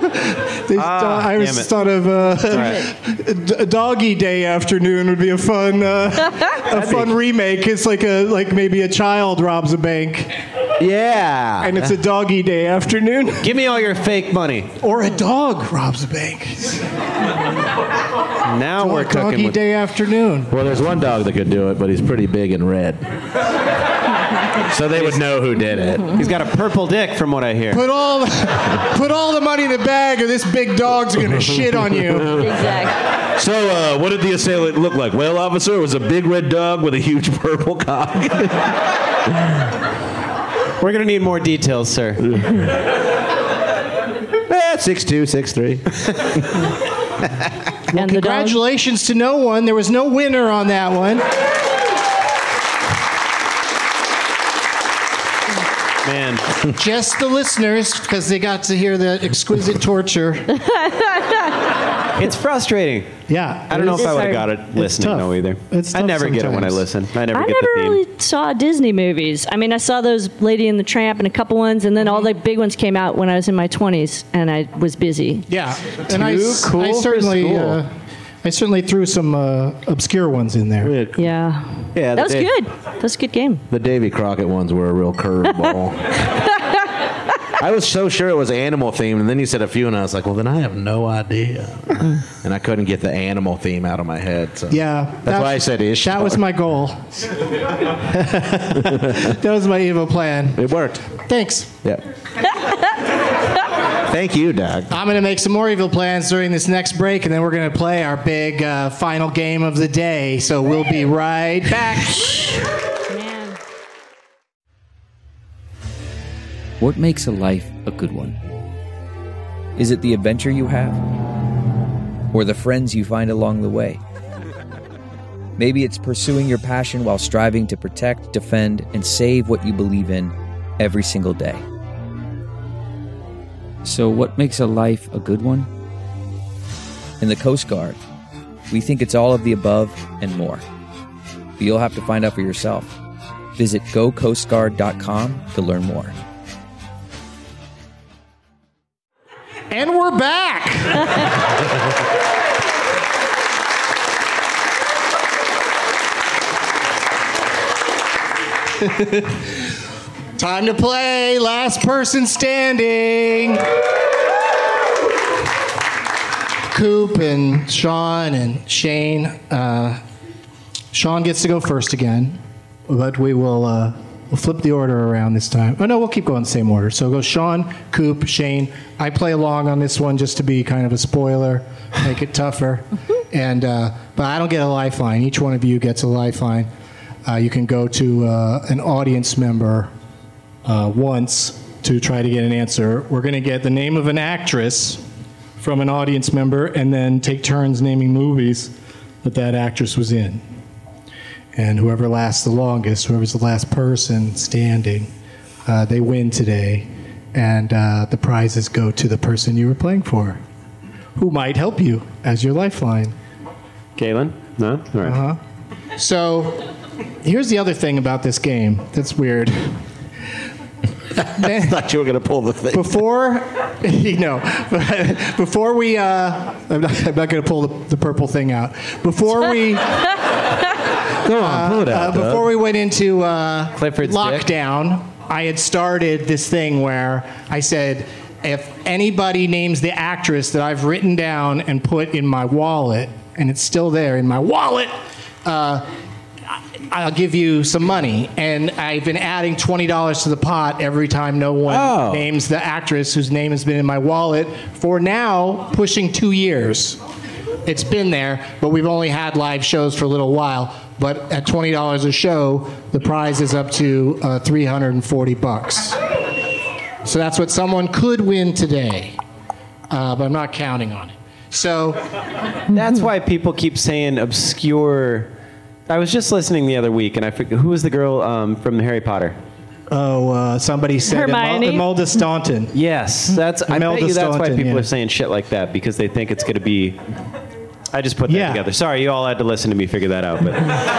I just thought of Doggy Day Afternoon would be a fun remake. It's like maybe a child robs a bank. Yeah. And it's a Doggy Day Afternoon. Give me all your fake money. Or a dog robs a bank. Now we're cooking. Doggy Day Afternoon. Well, there's one dog that could do it, but he's pretty big and red. So they would know who did it. He's got a purple dick, from what I hear. Put all the money in the bag, or this big dog's gonna shit on you. Exactly. So, what did the assailant look like? Well, officer, it was a big red dog with a huge purple cock. We're gonna need more details, sir. 6'2", 6'3". Well, congratulations to no one. There was no winner on that one. Man. Just the listeners, because they got to hear the exquisite torture. It's frustrating. Yeah. I don't know if I would have got it listening, though, either. I never get it when I listen. I never get the theme. Really saw Disney movies. I mean, I saw those Lady and the Tramp and a couple ones, and then all the big ones came out when I was in my 20s, and I was busy. Yeah. And I certainly... I certainly threw some obscure ones in there. Yeah. Yeah, That was good. That was a good game. The Davy Crockett ones were a real curveball. I was so sure it was animal themed, and then you said a few, and I was like, well, then I have no idea. And I couldn't get the animal theme out of my head. So. Yeah. That's why I said Ishtar. That was my goal. That was my evil plan. It worked. Thanks. Yeah. Thank you, Doug. I'm going to make some more evil plans during this next break, and then we're going to play our big final game of the day. So we'll be right back. Man. What makes a life a good one? Is it the adventure you have? Or the friends you find along the way? Maybe it's pursuing your passion while striving to protect, defend, and save what you believe in every single day. So what makes a life a good one? In the Coast Guard, we think it's all of the above and more. But you'll have to find out for yourself. Visit gocoastguard.com to learn more. And we're back. Time to play Last Person Standing. Coop and Sean and Shane. Sean gets to go first again, but we will we'll flip the order around this time. Oh, no, we'll keep going the same order. So go Sean, Coop, Shane. I play along on this one just to be kind of a spoiler, make it tougher. And but I don't get a lifeline. Each one of you gets a lifeline. You can go to an audience member once to try to get an answer. We're going to get the name of an actress from an audience member and then take turns naming movies that actress was in. And whoever lasts the longest, whoever's the last person standing, they win today. And the prizes go to the person you were playing for, who might help you as your lifeline. Galen? No? All right. Uh-huh. So here's the other thing about this game that's weird. I thought you were going to pull the thing. Before we, I'm not going to pull the purple thing out. Before we, Go on, pull it out. before we went into Clifford's lockdown, I had started this thing where I said, if anybody names the actress that I've written down and put in my wallet, and it's still there in my wallet, I'll give you some money. And I've been adding $20 to the pot every time no one names the actress whose name has been in my wallet for now pushing 2 years. It's been there, but we've only had live shows for a little while. But at $20 a show, the prize is up to $340. So that's what someone could win today, but I'm not counting on it. So that's why people keep saying obscure. I was just listening the other week, and I forget who was the girl from Harry Potter. Oh, somebody said Imelda Staunton. Yes, that's. I bet you that's why people are saying shit like that, because they think it's going to be. I just put that together. Sorry, you all had to listen to me figure that out, but.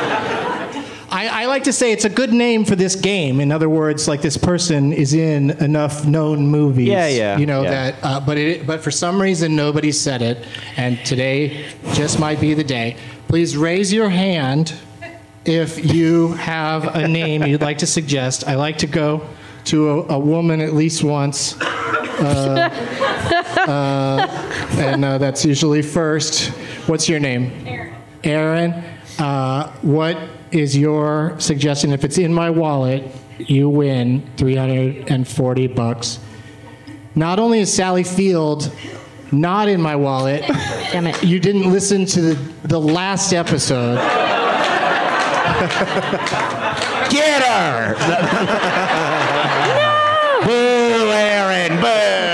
I like to say it's a good name for this game. In other words, like this person is in enough known movies. That. But for some reason nobody said it, and today just might be the day. Please raise your hand if you have a name you'd like to suggest. I like to go to a woman at least once, and that's usually first. What's your name? Aaron. What is your suggestion? If it's in my wallet, you win $340. Not only is Sally Field not in my wallet, damn it, you didn't listen to the last episode. Get her! No! Boo, Aaron, boo!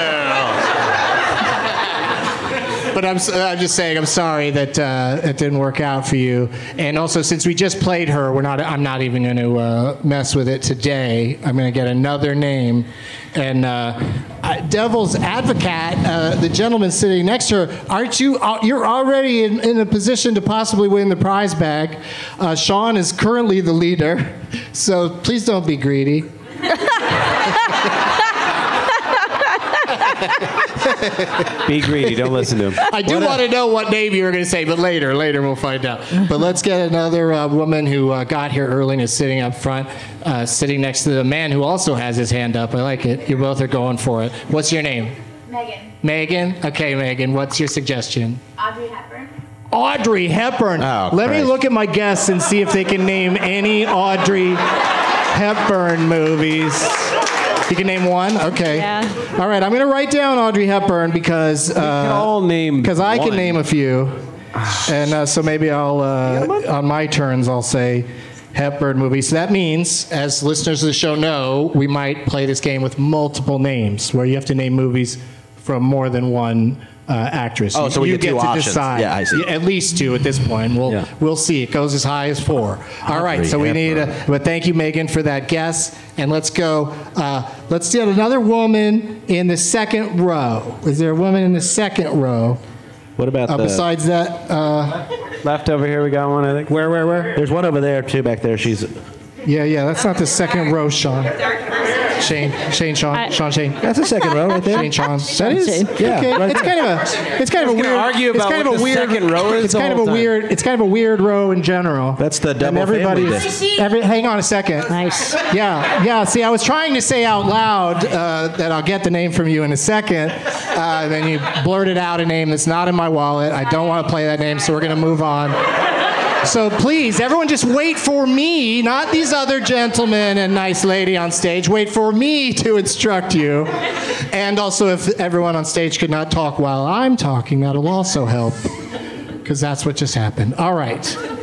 But I'm just saying, I'm sorry that it didn't work out for you. And also, since we just played her, I'm not even going to mess with it today. I'm going to get another name. And Devil's Advocate, the gentleman sitting next to her, aren't you? You're already in a position to possibly win the prize bag. Sean is currently the leader, so please don't be greedy. Be greedy. Don't listen to him. I do want to know what name you were going to say, but later we'll find out. But let's get another woman who got here early and is sitting up front, sitting next to the man who also has his hand up. I like it. You both are going for it. What's your name? Megan. Megan? Okay, Megan. What's your suggestion? Audrey Hepburn. Audrey Hepburn. Oh, Let me Christ. look at my guests and see if they can name any Audrey Hepburn movies. You can name one? Okay. Yeah. All right, I'm going to write down Audrey Hepburn because We can all name I can one. name a few. And so maybe I'll, on my turns, I'll say Hepburn movies. So that means, as listeners of the show know, we might play this game with multiple names, where you have to name movies from more than one actress. Oh, so we you get two to options. decide. Yeah, I see. At least two at this point. We'll see. It goes as high as 4. All right, so we need but thank you, Megan, for that guess. And let's go. Let's get another woman in the second row. Is there a woman in the second row? What about the Besides that, left over here? We got one, I think. where? There's one over there too. Back there, she's. Yeah. That's not the second row, Sean. Shane. That's the second row right there. Sean. That is. Yeah, Okay. right It's kind of a weird. argue it's about kind what of a the weird. second row is It's the kind of whole a time. weird. It's kind of a weird row in general. That's the And double family everybody's. disc. Hang on a second. Nice. Yeah. See, I was trying to say out loud that I'll get the name from you in a second. Then you blurted out a name that's not in my wallet. I don't want to play that name, so we're going to move on. So please, everyone just wait for me, not these other gentlemen and nice lady on stage. Wait for me to instruct you. And also, if everyone on stage could not talk while I'm talking, that'll also help. Because that's what just happened. All right.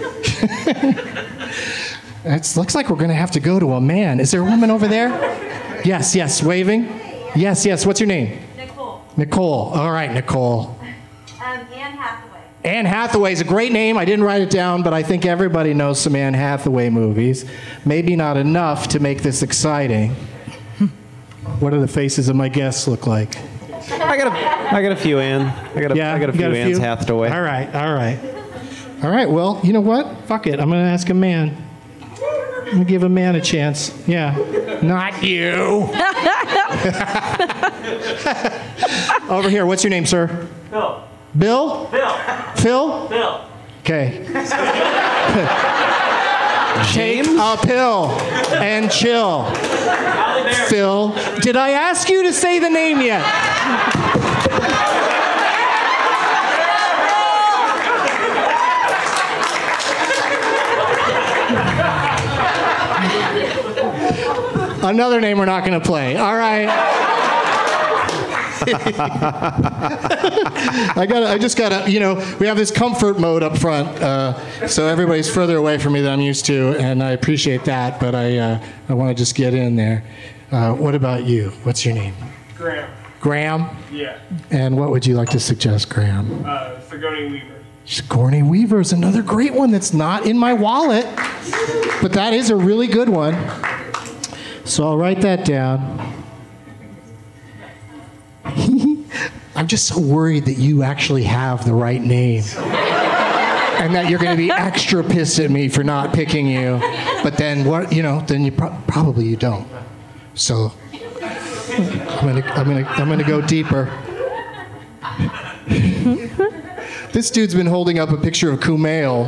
It looks like we're going to have to go to a man. Is there a woman over there? Yes, waving. Yes. What's your name? Nicole. All right, Nicole. Anne Hathaway. Anne Hathaway is a great name. I didn't write it down, but I think everybody knows some Anne Hathaway movies. Maybe not enough to make this exciting. What do the faces of my guests look like? I got a few, Ann. I got a few Anne's Hathaway. All right. Well, you know what? Fuck it. I'm going to ask a man. I'm going to give a man a chance. Yeah. Not you. Over here. What's your name, sir? Bill. Bill? Phil? Bill. Okay. Take a pill and chill. Phil, did I ask you to say the name yet? Another name we're not going to play. All right. I just gotta, we have this comfort mode up front, so everybody's further away from me than I'm used to, and I appreciate that, but I want to just get in there. What about you? What's your name? Graham. Graham? Yeah. And what would you like to suggest, Graham? Sigourney Weaver. Sigourney Weaver is another great one that's not in my wallet, but that is a really good one. So I'll write that down. I'm just so worried that you actually have the right name. And that you're going to be extra pissed at me for not picking you. But then then you probably you don't. So I'm going to go deeper. This dude's been holding up a picture of Kumail.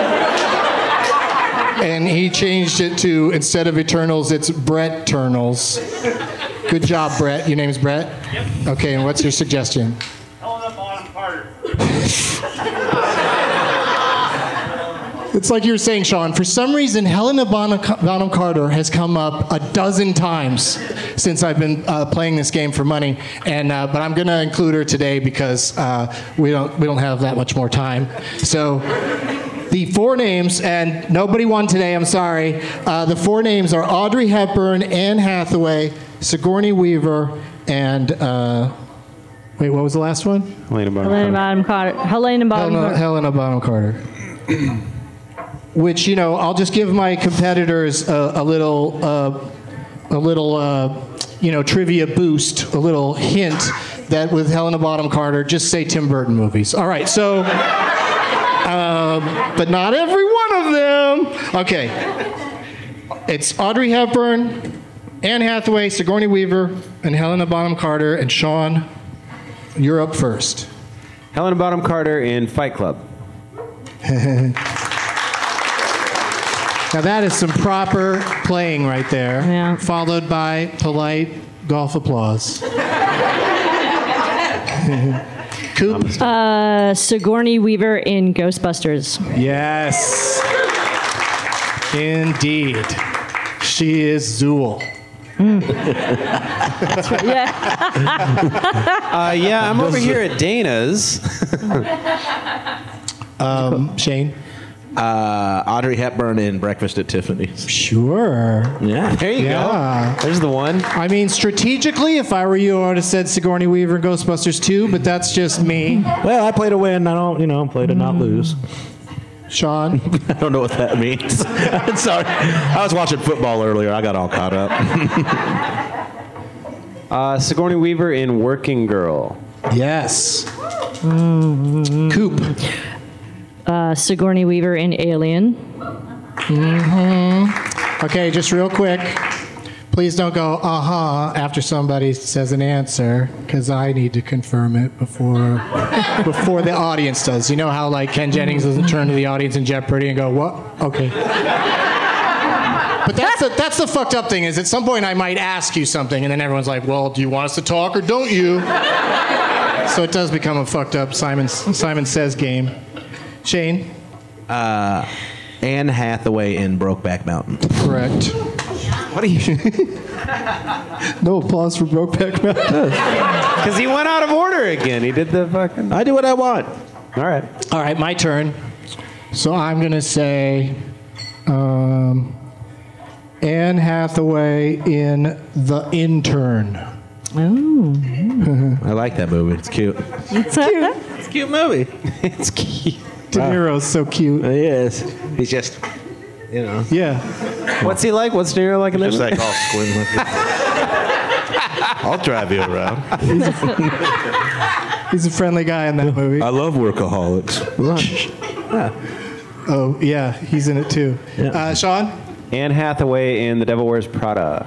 And he changed it to, instead of Eternals, it's Brett Turnals. Good job, Brett. Your name is Brett? Yep. Okay, and what's your suggestion? Helena Bonham Carter. It's like you were saying, Sean. For some reason, Helena Bonham Carter has come up a dozen times since I've been playing this game for money, and but I'm going to include her today because we don't have that much more time. So the 4 names, and nobody won today. I'm sorry. The 4 names are Audrey Hepburn, Anne Hathaway, Sigourney Weaver, and wait, what was the last one? Helena Bonham Carter. Helena Bonham Carter. Which, I'll just give my competitors a little trivia boost, a little hint that with Helena Bonham Carter, just say Tim Burton movies. All right, so, but not every one of them. Okay, it's Audrey Hepburn, Anne Hathaway, Sigourney Weaver, and Helena Bonham Carter, and Sean. You're up first. Helena Bonham Carter in Fight Club. Now that is some proper playing right there. Yeah. Followed by polite golf applause. Coop? Sigourney Weaver in Ghostbusters. Yes. Indeed. She is Zool. That's right. Yeah. Yeah, I'm over here at Dana's. Shane? Audrey Hepburn in Breakfast at Tiffany's. Sure. Yeah, there you Yeah. There's the one. I mean, strategically, if I were you, I would have said Sigourney Weaver in Ghostbusters 2, but that's just me. Well, I play to win. I don't, play to not lose. Sean? I don't know what that means. Sorry. I was watching football earlier. I got all caught up. Sigourney Weaver in Working Girl. Yes. Coop? Sigourney Weaver in Alien. Okay, just real quick. Please don't go, after somebody says an answer, because I need to confirm it before the audience does. You know how, like, Ken Jennings doesn't turn to the audience in Jeopardy and go, what? Okay. But that's the fucked up thing, is at some point I might ask you something, and then everyone's like, well, do you want us to talk or don't you? So it does become a fucked up Simon Says game. Shane? Anne Hathaway in Brokeback Mountain. Correct. What are you... No applause for Brokeback Mountain. Because he went out of order again. He did the fucking... I do what I want. All right. All right, my turn. So I'm going to say Anne Hathaway in The Intern. Oh. I like that movie. It's cute. It's cute. It's a cute movie. It's cute. De Niro's so cute. He is. He's just, Yeah. What's he like? What's De Niro like in that Just movie? like all squint. I'll drive you around. He's a friendly guy in that movie. I love workaholics. Oh, yeah, he's in it too. Yeah. Sean? Anne Hathaway in The Devil Wears Prada.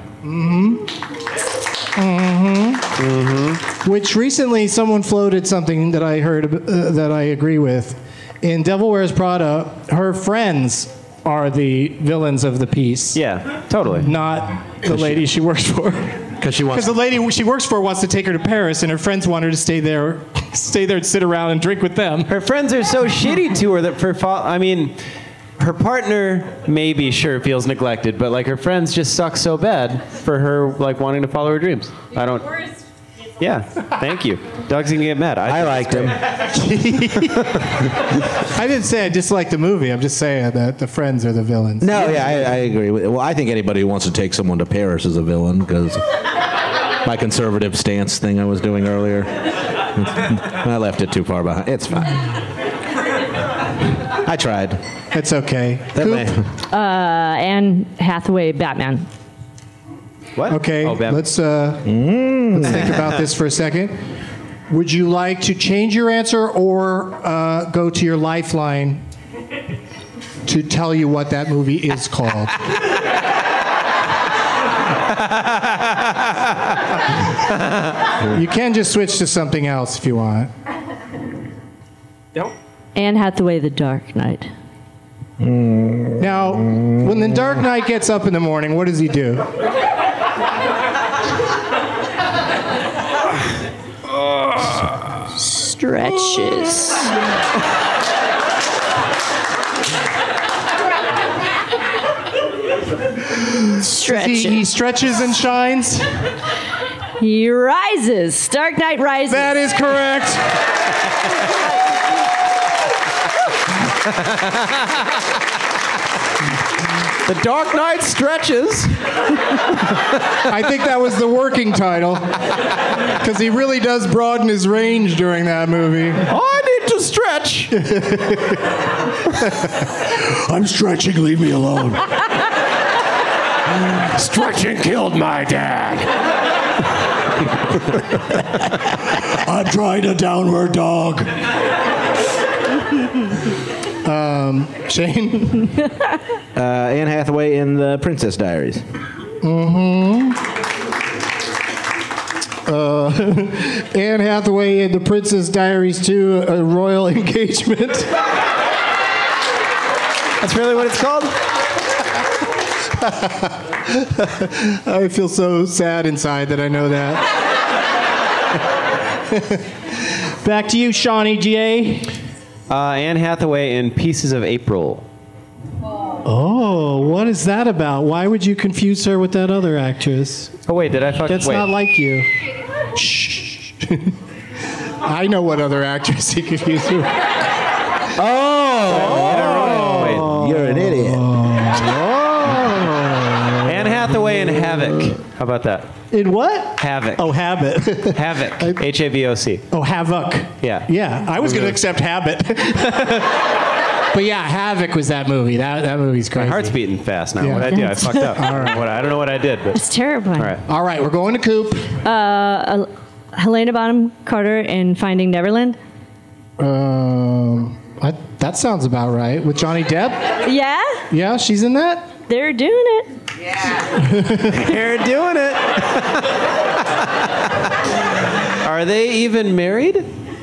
Which recently someone floated something that I heard that I agree with. In Devil Wears Prada, her friends are the villains of the piece. Yeah, totally. Not the lady she works for. Because the lady she works for wants to take her to Paris, and her friends want her to stay there and sit around and drink with them. Her friends are so shitty to her that her partner maybe sure feels neglected, but like her friends just suck so bad for her like wanting to follow her dreams. Yeah, thank you. Doug's gonna get mad. I liked him. I didn't say I dislike the movie. I'm just saying that the friends are the villains. No, yeah, I agree. Well, I think anybody who wants to take someone to Paris is a villain, because my conservative stance thing I was doing earlier, I left it too far behind. It's fine. I tried. It's okay. Anne Hathaway, Batman. What? Okay, let's think about this for a second. Would you like to change your answer or go to your lifeline to tell you what that movie is called? You can just switch to something else if you want. Nope. Anne Hathaway, The Dark Knight. Now, when the Dark Knight gets up in the morning, what does he do? Stretches. Stretches. He stretches and shines? He rises. Dark Knight rises. That is correct. The Dark Knight stretches. I think that was the working title, because he really does broaden his range during that movie. I need to stretch. I'm stretching, leave me alone. Stretching killed my dad. I'm trying a downward dog. Shane? Anne Hathaway in The Princess Diaries. Anne Hathaway in The Princess Diaries 2, A Royal Engagement. That's really what it's called? I feel so sad inside that I know that. Back to you, Shawnee J. Anne Hathaway in Pieces of April. Oh, what is that about? Why would you confuse her with that other actress? Oh, wait, did I fuck? That's wait. not like you. Shh. I know what other actress he confused her with. Oh! You're an idiot. Anne Hathaway in Havoc. How about that? In what? Havoc. Oh, Habit. Havoc. H-A-V-O-C. Oh, Havoc. Yeah. Yeah, I was going to accept Habit. But yeah, Havoc was that movie. That movie's crazy. My heart's beating fast now. Yeah. What'd I do? I fucked up. All right. I don't know what I did. But. It's terrifying. All right, we're going to Coop. Helena Bonham Carter in Finding Neverland. That sounds about right. With Johnny Depp? Yeah? Yeah, she's in that? They're doing it. They're doing it. Are they even married?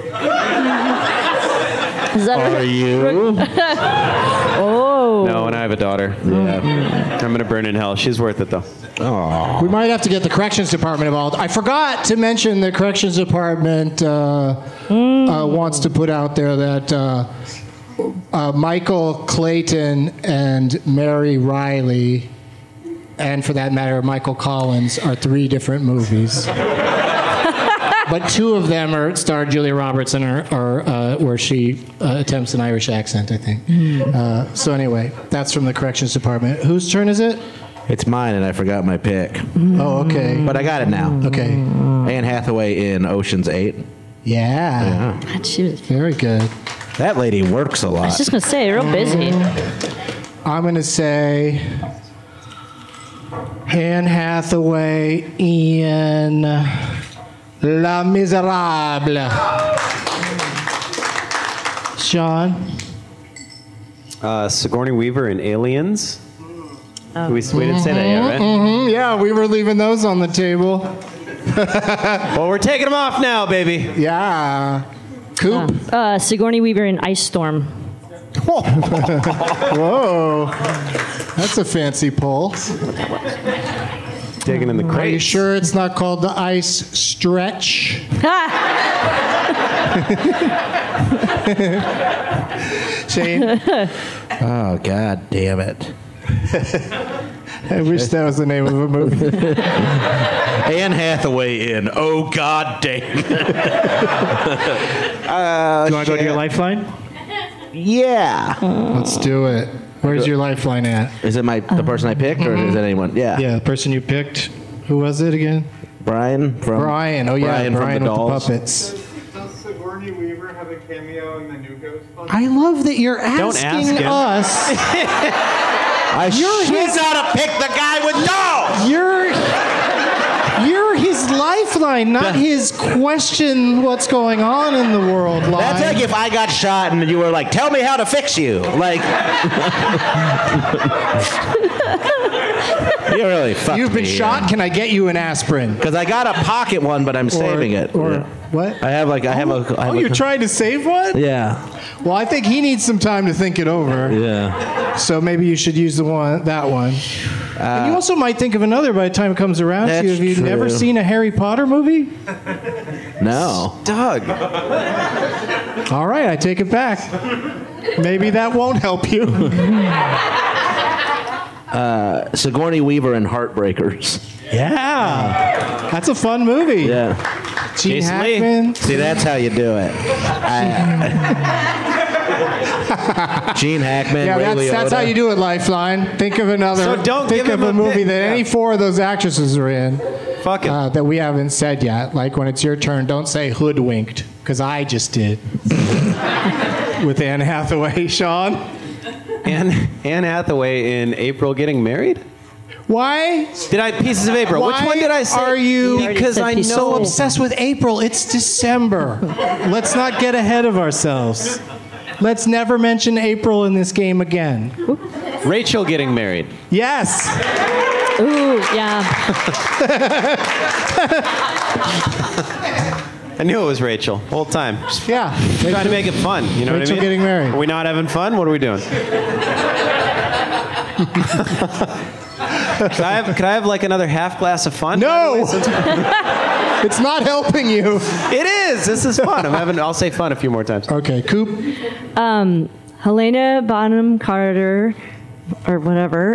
Is that Are you? Oh. No, and I have a daughter. Yeah. I'm going to burn in hell. She's worth it, though. Oh. We might have to get the corrections department involved. I forgot to mention the corrections department wants to put out there that Michael Clayton and Mary Riley, and for that matter, Michael Collins, are 3 different movies. But 2 of them star Julia Roberts and are where she attempts an Irish accent, I think. So anyway, that's from the corrections department. Whose turn is it? It's mine, and I forgot my pick. Oh, okay. But I got it now. Okay. Anne Hathaway in Ocean's 8. Yeah. God, she was very good. That lady works a lot. I was just going to say, real busy. I'm going to say Anne Hathaway in La Miserable. Sean? Sigourney Weaver in Aliens. We didn't say that yet, right? Mm-hmm. Yeah, we were leaving those on the table. Well, we're taking them off now, baby. Yeah. Coop? Sigourney Weaver in Ice Storm. Whoa. That's a fancy pull. Digging in the Are you crates. sure it's not called the Ice Stretch? Shane? Oh, God damn it. I wish that was the name of a movie. Anne Hathaway in Oh, God damn it. Do you want to go to your lifeline? Yeah. Let's do it. Where's your lifeline at? Is it the person I picked, or is it anyone? Yeah. Yeah, the person you picked. Who was it again? Brian from Brian. Oh, yeah, Brian from Brian the with Dolls. the puppets. Does Sigourney Weaver have a cameo in the new Ghostbusters? I love that you're Don't asking ask him. us. He's how to pick the guy with dolls. You're his lifeline, not his question what's going on in the world line. That's like if I got shot and you were like, tell me how to fix you. Like, you really fucked You've been me, shot. Can I get you an aspirin? Because I got a pocket one, but I'm saving it. Or Yeah. what? I have Oh, you're trying to save one? Yeah. Well, I think he needs some time to think it over. Yeah. So maybe you should use that one. And you also might think of another by the time it comes around to you. That's Have you never true. seen a Harry Potter movie? No. Doug. All right, I take it back. Maybe that won't help you. Sigourney Weaver in Heartbreakers. Yeah. That's a fun movie. Yeah. Gene Jason Lee. Hackman. See, that's how you do it. Gene Hackman, Yeah, Ray that's Liotta. how you do it, Lifeline. Think of another. So don't think give of him a a movie pick. that any 4 of those actresses are in. Fuck it. That we haven't said yet. Like when it's your turn, don't say hoodwinked, because I just did. With Anne Hathaway. Sean? Anne Hathaway in April getting married? Why? Did I Pieces of April? Which one did I say? Are you Because I know so obsessed with April? It's December. Let's not get ahead of ourselves. Let's never mention April in this game again. Rachel getting married. Yes. Ooh, yeah. I knew it was Rachel the whole time. Just Yeah. trying to make it fun. You know Rachel what I mean? getting married. Are we not having fun? What are we doing? Could I have like another half glass of fun? No. It's not helping you. It is. This is fun. I'll say fun a few more times. Okay, Coop. Helena Bonham Carter, or whatever,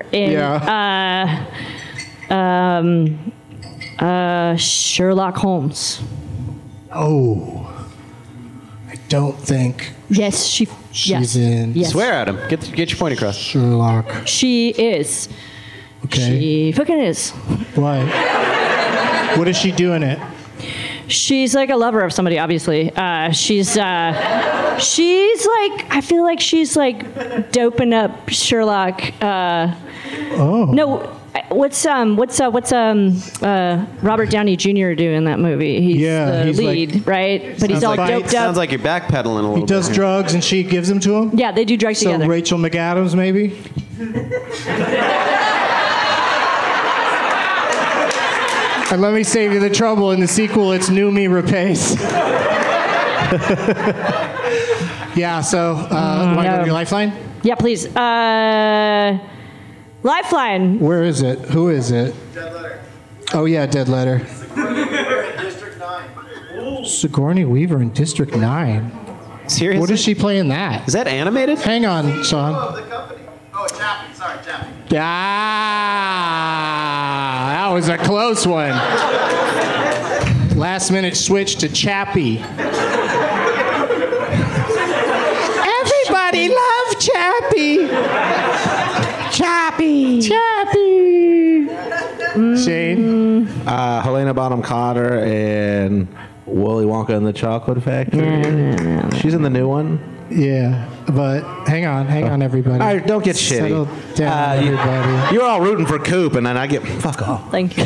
and Sherlock Holmes. Oh, I don't think. Yes, she's in. Yes. Swear at him. Get your point across. Sherlock. She is. Okay. She fucking is. Why? What does she do in it? She's like a lover of somebody, obviously. She's like, I feel like she's like doping up Sherlock. No, what's Robert Downey Jr. do in that movie? He's the lead, like, right? But he's all doped up. Sounds like you're backpedaling a little bit. He does drugs and she gives them to him? Yeah, they do drugs together. So Rachel McAdams, maybe? And let me save you the trouble. In the sequel, it's Noomi Rapace. Yeah, so, want to go to your Lifeline? Yeah, please. Lifeline. Where is it? Who is it? Dead Letter. Oh, yeah, Dead Letter. District 9. Sigourney Weaver in District 9. Seriously? What does she play in that? Is that animated? Hang on, Sean. Oh, the company. Oh, Chappie. Sorry, Chappie. Ah, that was a close one. Last minute switch to Chappie. Everybody love Chappie. Chappie. Chappie. Shane. Helena Bonham Carter and Willy Wonka and the Chocolate Factory. She's in the new one. Yeah, but hang on, everybody. All right, don't get shitty. Settle down, everybody. You're all rooting for Coop, and then I get fuck off. Thank you.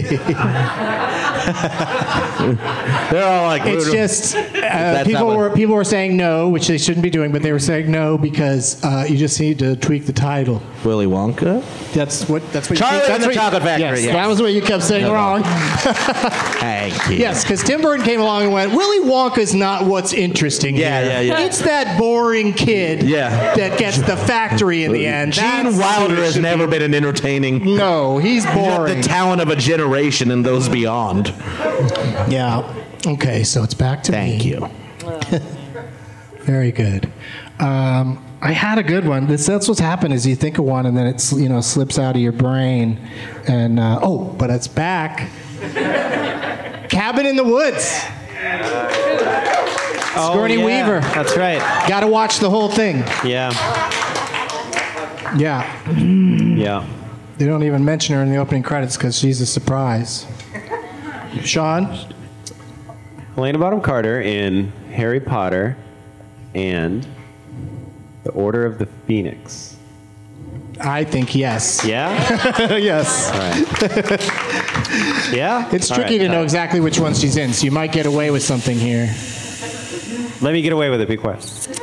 They're all like, it's just people were saying no, which they shouldn't be doing, but they were saying no because you just need to tweak the title. Willy Wonka. That's what. Charlie and the Chocolate Factory. Yes, that was what you kept saying wrong. Thank you. Yes, because Tim Burton came along and went, Willy Wonka's not what's interesting here. Yeah. It's that boring kid that gets the factory in the end. Gene Wilder has never been an entertaining. No, he's boring. The talent of a generation and those beyond. Yeah. Okay, so it's back to me. Thank you. Very good. I had a good one. That's what's happened is you think of one and then it slips out of your brain. And but it's back. Cabin in the Woods. Sigourney Weaver. That's right. Got to watch the whole thing. Yeah. Yeah. Yeah. They don't even mention her in the opening credits because she's a surprise. Sean? Helena Bonham Carter in Harry Potter and The Order of the Phoenix. I think yes. Yeah? Yes. All right. Yeah? It's tricky to know exactly which one she's in, so you might get away with something here. Let me get away with it. Be quiet.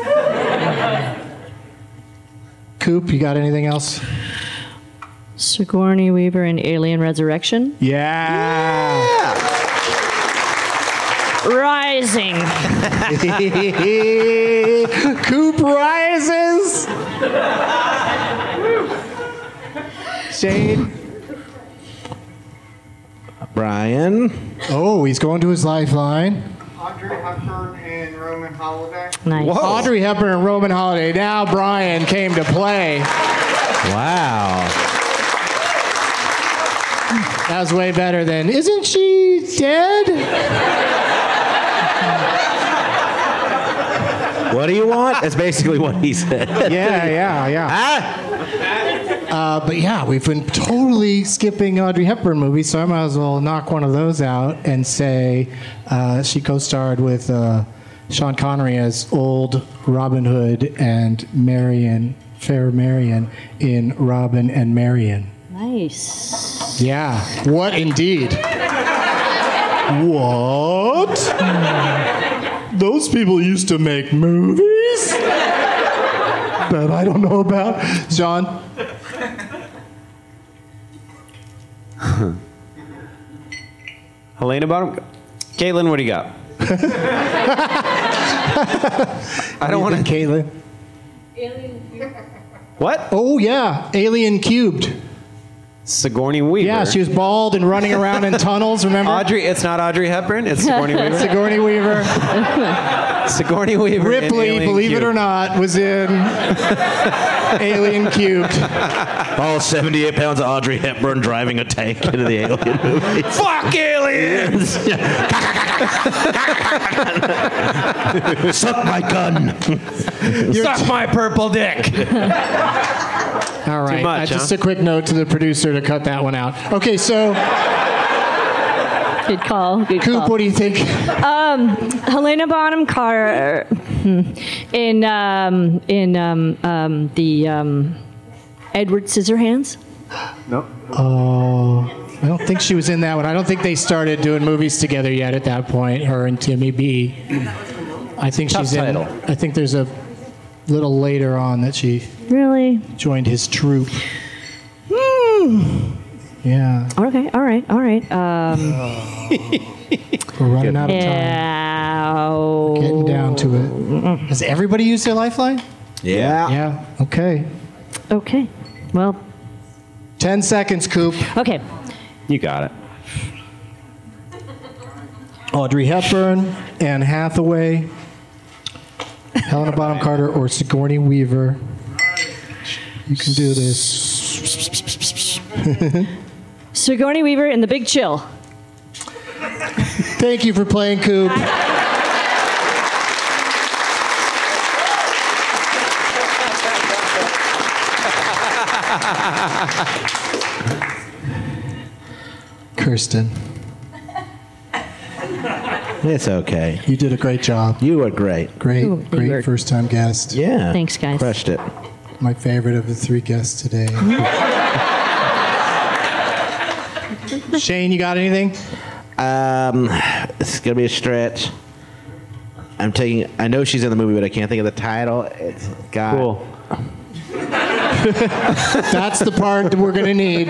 Coop, you got anything else? Sigourney Weaver in Alien Resurrection. Yeah. Rising. Coop rises. Shane. Brian. Oh, he's going to his lifeline. Audrey Hepburn and Roman Holiday. Nice. Whoa. Audrey Hepburn and Roman Holiday. Now Brian came to play. Wow. That was way better than, isn't she dead? What do you want? That's basically what he said. Yeah. But yeah, we've been totally skipping Audrey Hepburn movies, so I might as well knock one of those out and say she co-starred with Sean Connery as old Robin Hood and Fair Marion in Robin and Marion. Nice. Yeah. What indeed? What? Those people used to make movies that I don't know about. John? Helena Bottom. Caitlin, what do you got? I don't want to. Caitlin. What? Oh yeah, Alien Cubed. Sigourney Weaver. Yeah, she was bald and running around in tunnels. Remember? It's not Audrey Hepburn. It's Sigourney Weaver. Sigourney Weaver. Sigourney Weaver. Ripley, believe it or not, was in Alien Cubed. All 78 pounds of Audrey Hepburn driving a tank into the Alien movie. Fuck aliens! Suck my gun. Suck my purple dick. All right. Too much, Just a quick note to the producer to cut that one out. Okay, so. Good call. Good Coop, call. what do you think? Helena Bonham Carter in the Edward Scissorhands. No. Oh, I don't think she was in that one. I don't think they started doing movies together yet at that point. Her and Timmy B. I think Tough she's in. title. I think there's a little later on that she Really? joined his troupe. Yeah. Okay. All right. We're running out of time. Yeah. We're getting down to it. Has everybody used their lifeline? Yeah. Yeah. Okay. Okay. Well. 10 seconds, Coop. Okay. You got it. Audrey Hepburn, Anne Hathaway, Helena Bonham Carter, or Sigourney Weaver. You can do this. Sigourney Weaver in The Big Chill. Thank you for playing, Coop. Kirsten. It's okay. You did a great job. You were great. Great first-time guest. Yeah. Thanks, guys. Crushed it. My favorite of the three guests today. Shane, you got anything? This is gonna be a stretch. I know she's in the movie, but I can't think of the title. It's got. Cool. That's the part that we're gonna need.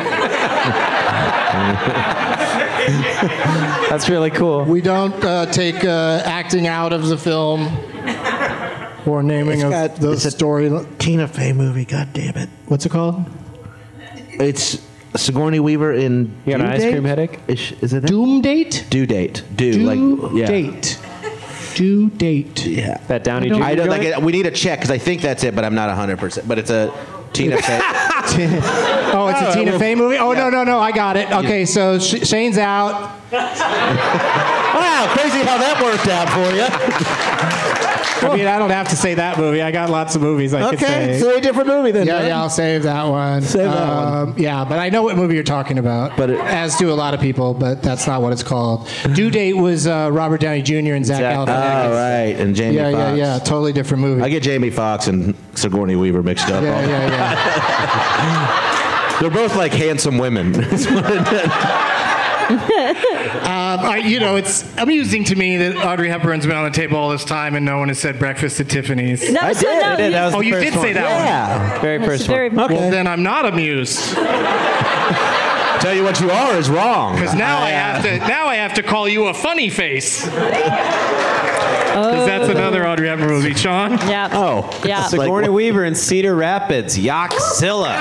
That's really cool. We don't take acting out of the film or naming of the story. Tina Fey movie. God damn it. What's it called? It's Sigourney Weaver in. You got an ice cream headache? Is it Doom Date? Due date. Due date. Due date. Yeah. That Downey Jr. I don't joint? like it. We need to check because I think that's it, but I'm not 100%. But it's a Tina Fey. Oh, it's a Tina Fey movie? Oh, no. I got it. Okay, so Shane's out. Wow, crazy how that worked out for you. I mean, I don't have to say that movie. I got lots of movies I could say. Okay, so a different movie then. Yeah, man. I'll save that one. Save that one. Yeah, but I know what movie you're talking about. But as do a lot of people, but that's not what it's called. Due Date was Robert Downey Jr. and Zach Galifianakis. Oh, right, and Jamie Foxx. Yeah. Totally different movie. I get Jamie Foxx and Sigourney Weaver mixed up. Yeah. They're both like handsome women. It's amusing to me that Audrey Hepburn's been on the table all this time and no one has said Breakfast at Tiffany's. No, I did. no, That was the you first did one. say that Yeah. Very first one. one. Well, then I'm not amused Tell you what you are is wrong. because now I have to call you a funny face. Because that's another Audrey Hepburn movie, Sean. Yeah. Oh. Yeah. Sigourney Weaver in Cedar Rapids. Yoxzilla.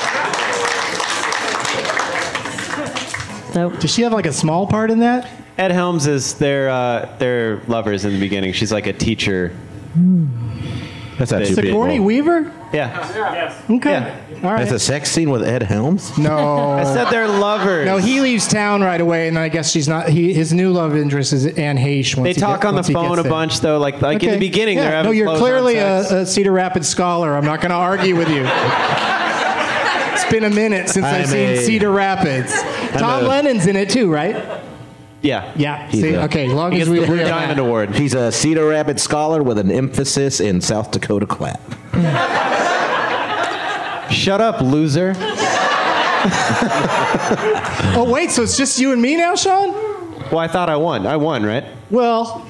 So, Does she have like a small part in that? Ed Helms is their lovers in the beginning. She's like a teacher. That's not too Sigourney big. Weaver? Yeah. Okay. Yeah. All right. That's a sex scene with Ed Helms? No. I said they're lovers. No, he leaves town right away, and I guess she's not. His new love interest is Anne Heche. They talk on the phone a bunch, though. Like in the beginning, they're having you're close-on clearly sex. a Cedar Rapids scholar. I'm not going to argue with you. It's been a minute since I've seen Cedar Rapids. Tom Lennon's in it too, right? Yeah. Yeah. He's See, a- okay, as long He as gets we the Blue agree on Diamond that. Award. He's a Cedar Rapids scholar with an emphasis in South Dakota clap. Shut up, loser. Oh wait, so it's just you and me now, Sean? Well, I thought I won. I won, right? Well,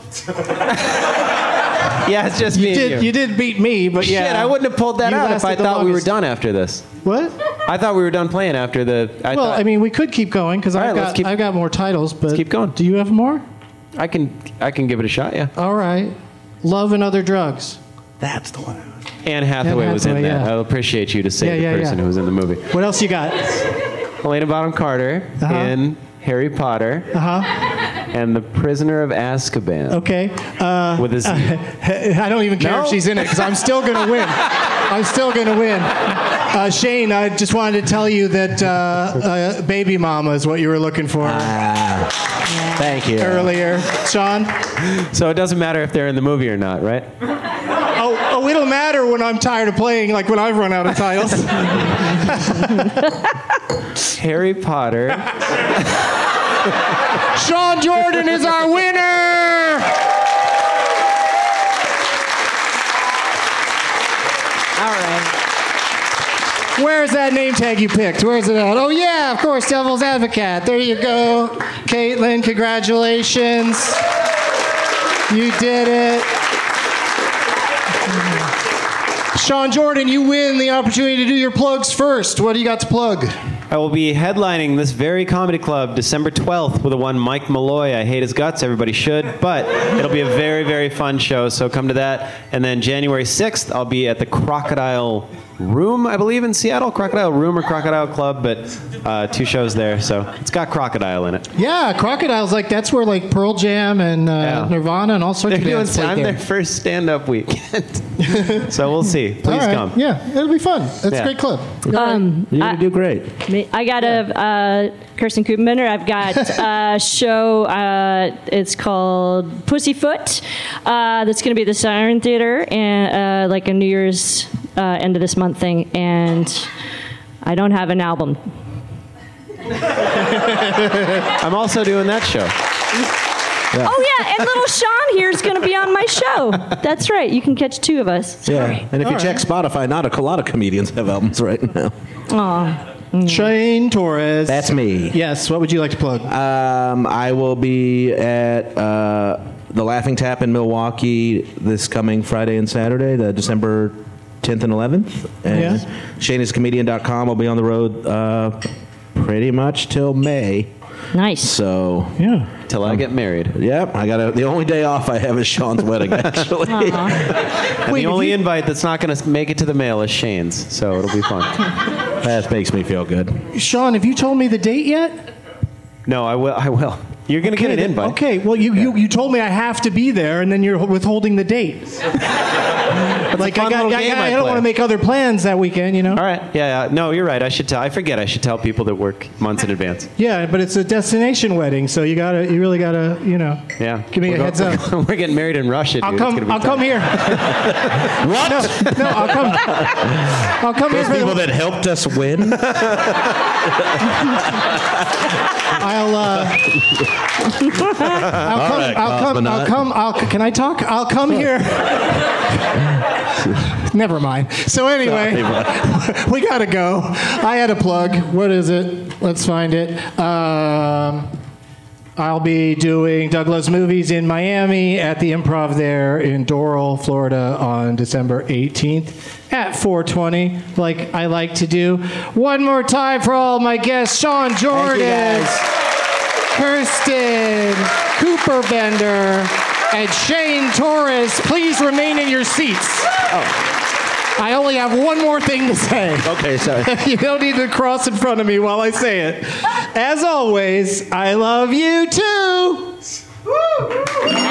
Yeah, it's just me and you. you did beat me, but yeah. Shit, I wouldn't have pulled that You out if I lasted the thought we were longest. done after this. What? I thought we were done playing after the. I mean, we could keep going because All right, I've got more titles. But let's keep going. Do you have more? I can give it a shot. Yeah. All right. Love and Other Drugs. That's the one. Anne Hathaway was in that. yeah. I'll appreciate you to say the person who was in the movie. What else you got? Helena Bonham Carter in Harry Potter. And The Prisoner of Azkaban. Okay. With his. I don't even care if she's in it because I'm still going to win. I'm still going to win. Shane, I just wanted to tell you that Baby Mama is what you were looking for. Thank you. Earlier. Sean? So it doesn't matter if they're in the movie or not, right? Oh, it'll matter when I'm tired of playing, like when I've run out of titles. Harry Potter. Sean Jordan is our winner! All right. Where's that name tag you picked? Where's it at? Oh, yeah, of course, Devil's Advocate. There you go. Caitlin, congratulations. You did it. Sean Jordan, you win the opportunity to do your plugs first. What do you got to plug? I will be headlining this very comedy club December 12th with the one Mike Malloy. I hate his guts. Everybody should. But it'll be a very, very fun show, so come to that. And then January 6th, I'll be at the Crocodile Room, I believe, in Seattle. Crocodile Room or Crocodile Club, but 2 shows there. So it's got Crocodile in it. Yeah, Crocodile's that's where Pearl Jam and Nirvana and all sorts of bands played I'm there. their first stand-up weekend. So we'll see. Please come. Yeah, it'll be fun. It's a great club. You're going to do great. I got Kirsten Kupenbender. I've got a show. It's called Pussyfoot. That's going to be at the Siren Theater and a New Year's end of this month thing. And I don't have an album. I'm also doing that show. Yeah. Oh yeah, and little Sean here is going to be on my show. That's right. You can catch 2 of us. Yeah, and if you check Spotify, a lot of comedians have albums right now. Aw. Shane Torres. That's me. Yes. What would you like to plug? I will be at the Laughing Tap in Milwaukee this coming Friday and Saturday, the December 10th and 11th. And ShaneIsComedian.com. I'll be on the road pretty much till May. Nice. So till I get married. Yep. I got the only day off I have is Sean's wedding, actually. And the only invite that's not going to make it to the mail is Shane's, so it'll be fun. That makes me feel good. Sean, have you told me the date yet? No, I will. You're going to get an invite. Okay, well, you told me I have to be there, and then you're withholding the date. I don't want to make other plans that weekend, All right. Yeah. No, you're right. I forget. I should tell people that work months in advance. Yeah, but it's a destination wedding, so you really gotta, Yeah. Give me a heads up. We're getting married in Russia, dude. I'll come here. What? No, I'll come here. Those people that helped us win. Can I talk? I'll come here. Never mind. So anyway, we gotta go. I had a plug. What is it? Let's find it. I'll be doing Doug Loves Movies in Miami at the Improv there in Doral, Florida on December 18th at 4:20, like I like to do. One more time for all my guests, Sean Jordan, Kirsten Kupenbender, and Shane Torres. Please remain in your seats. I only have one more thing to say. Okay, sorry. You don't need to cross in front of me while I say it. As always, I love you too. Woo!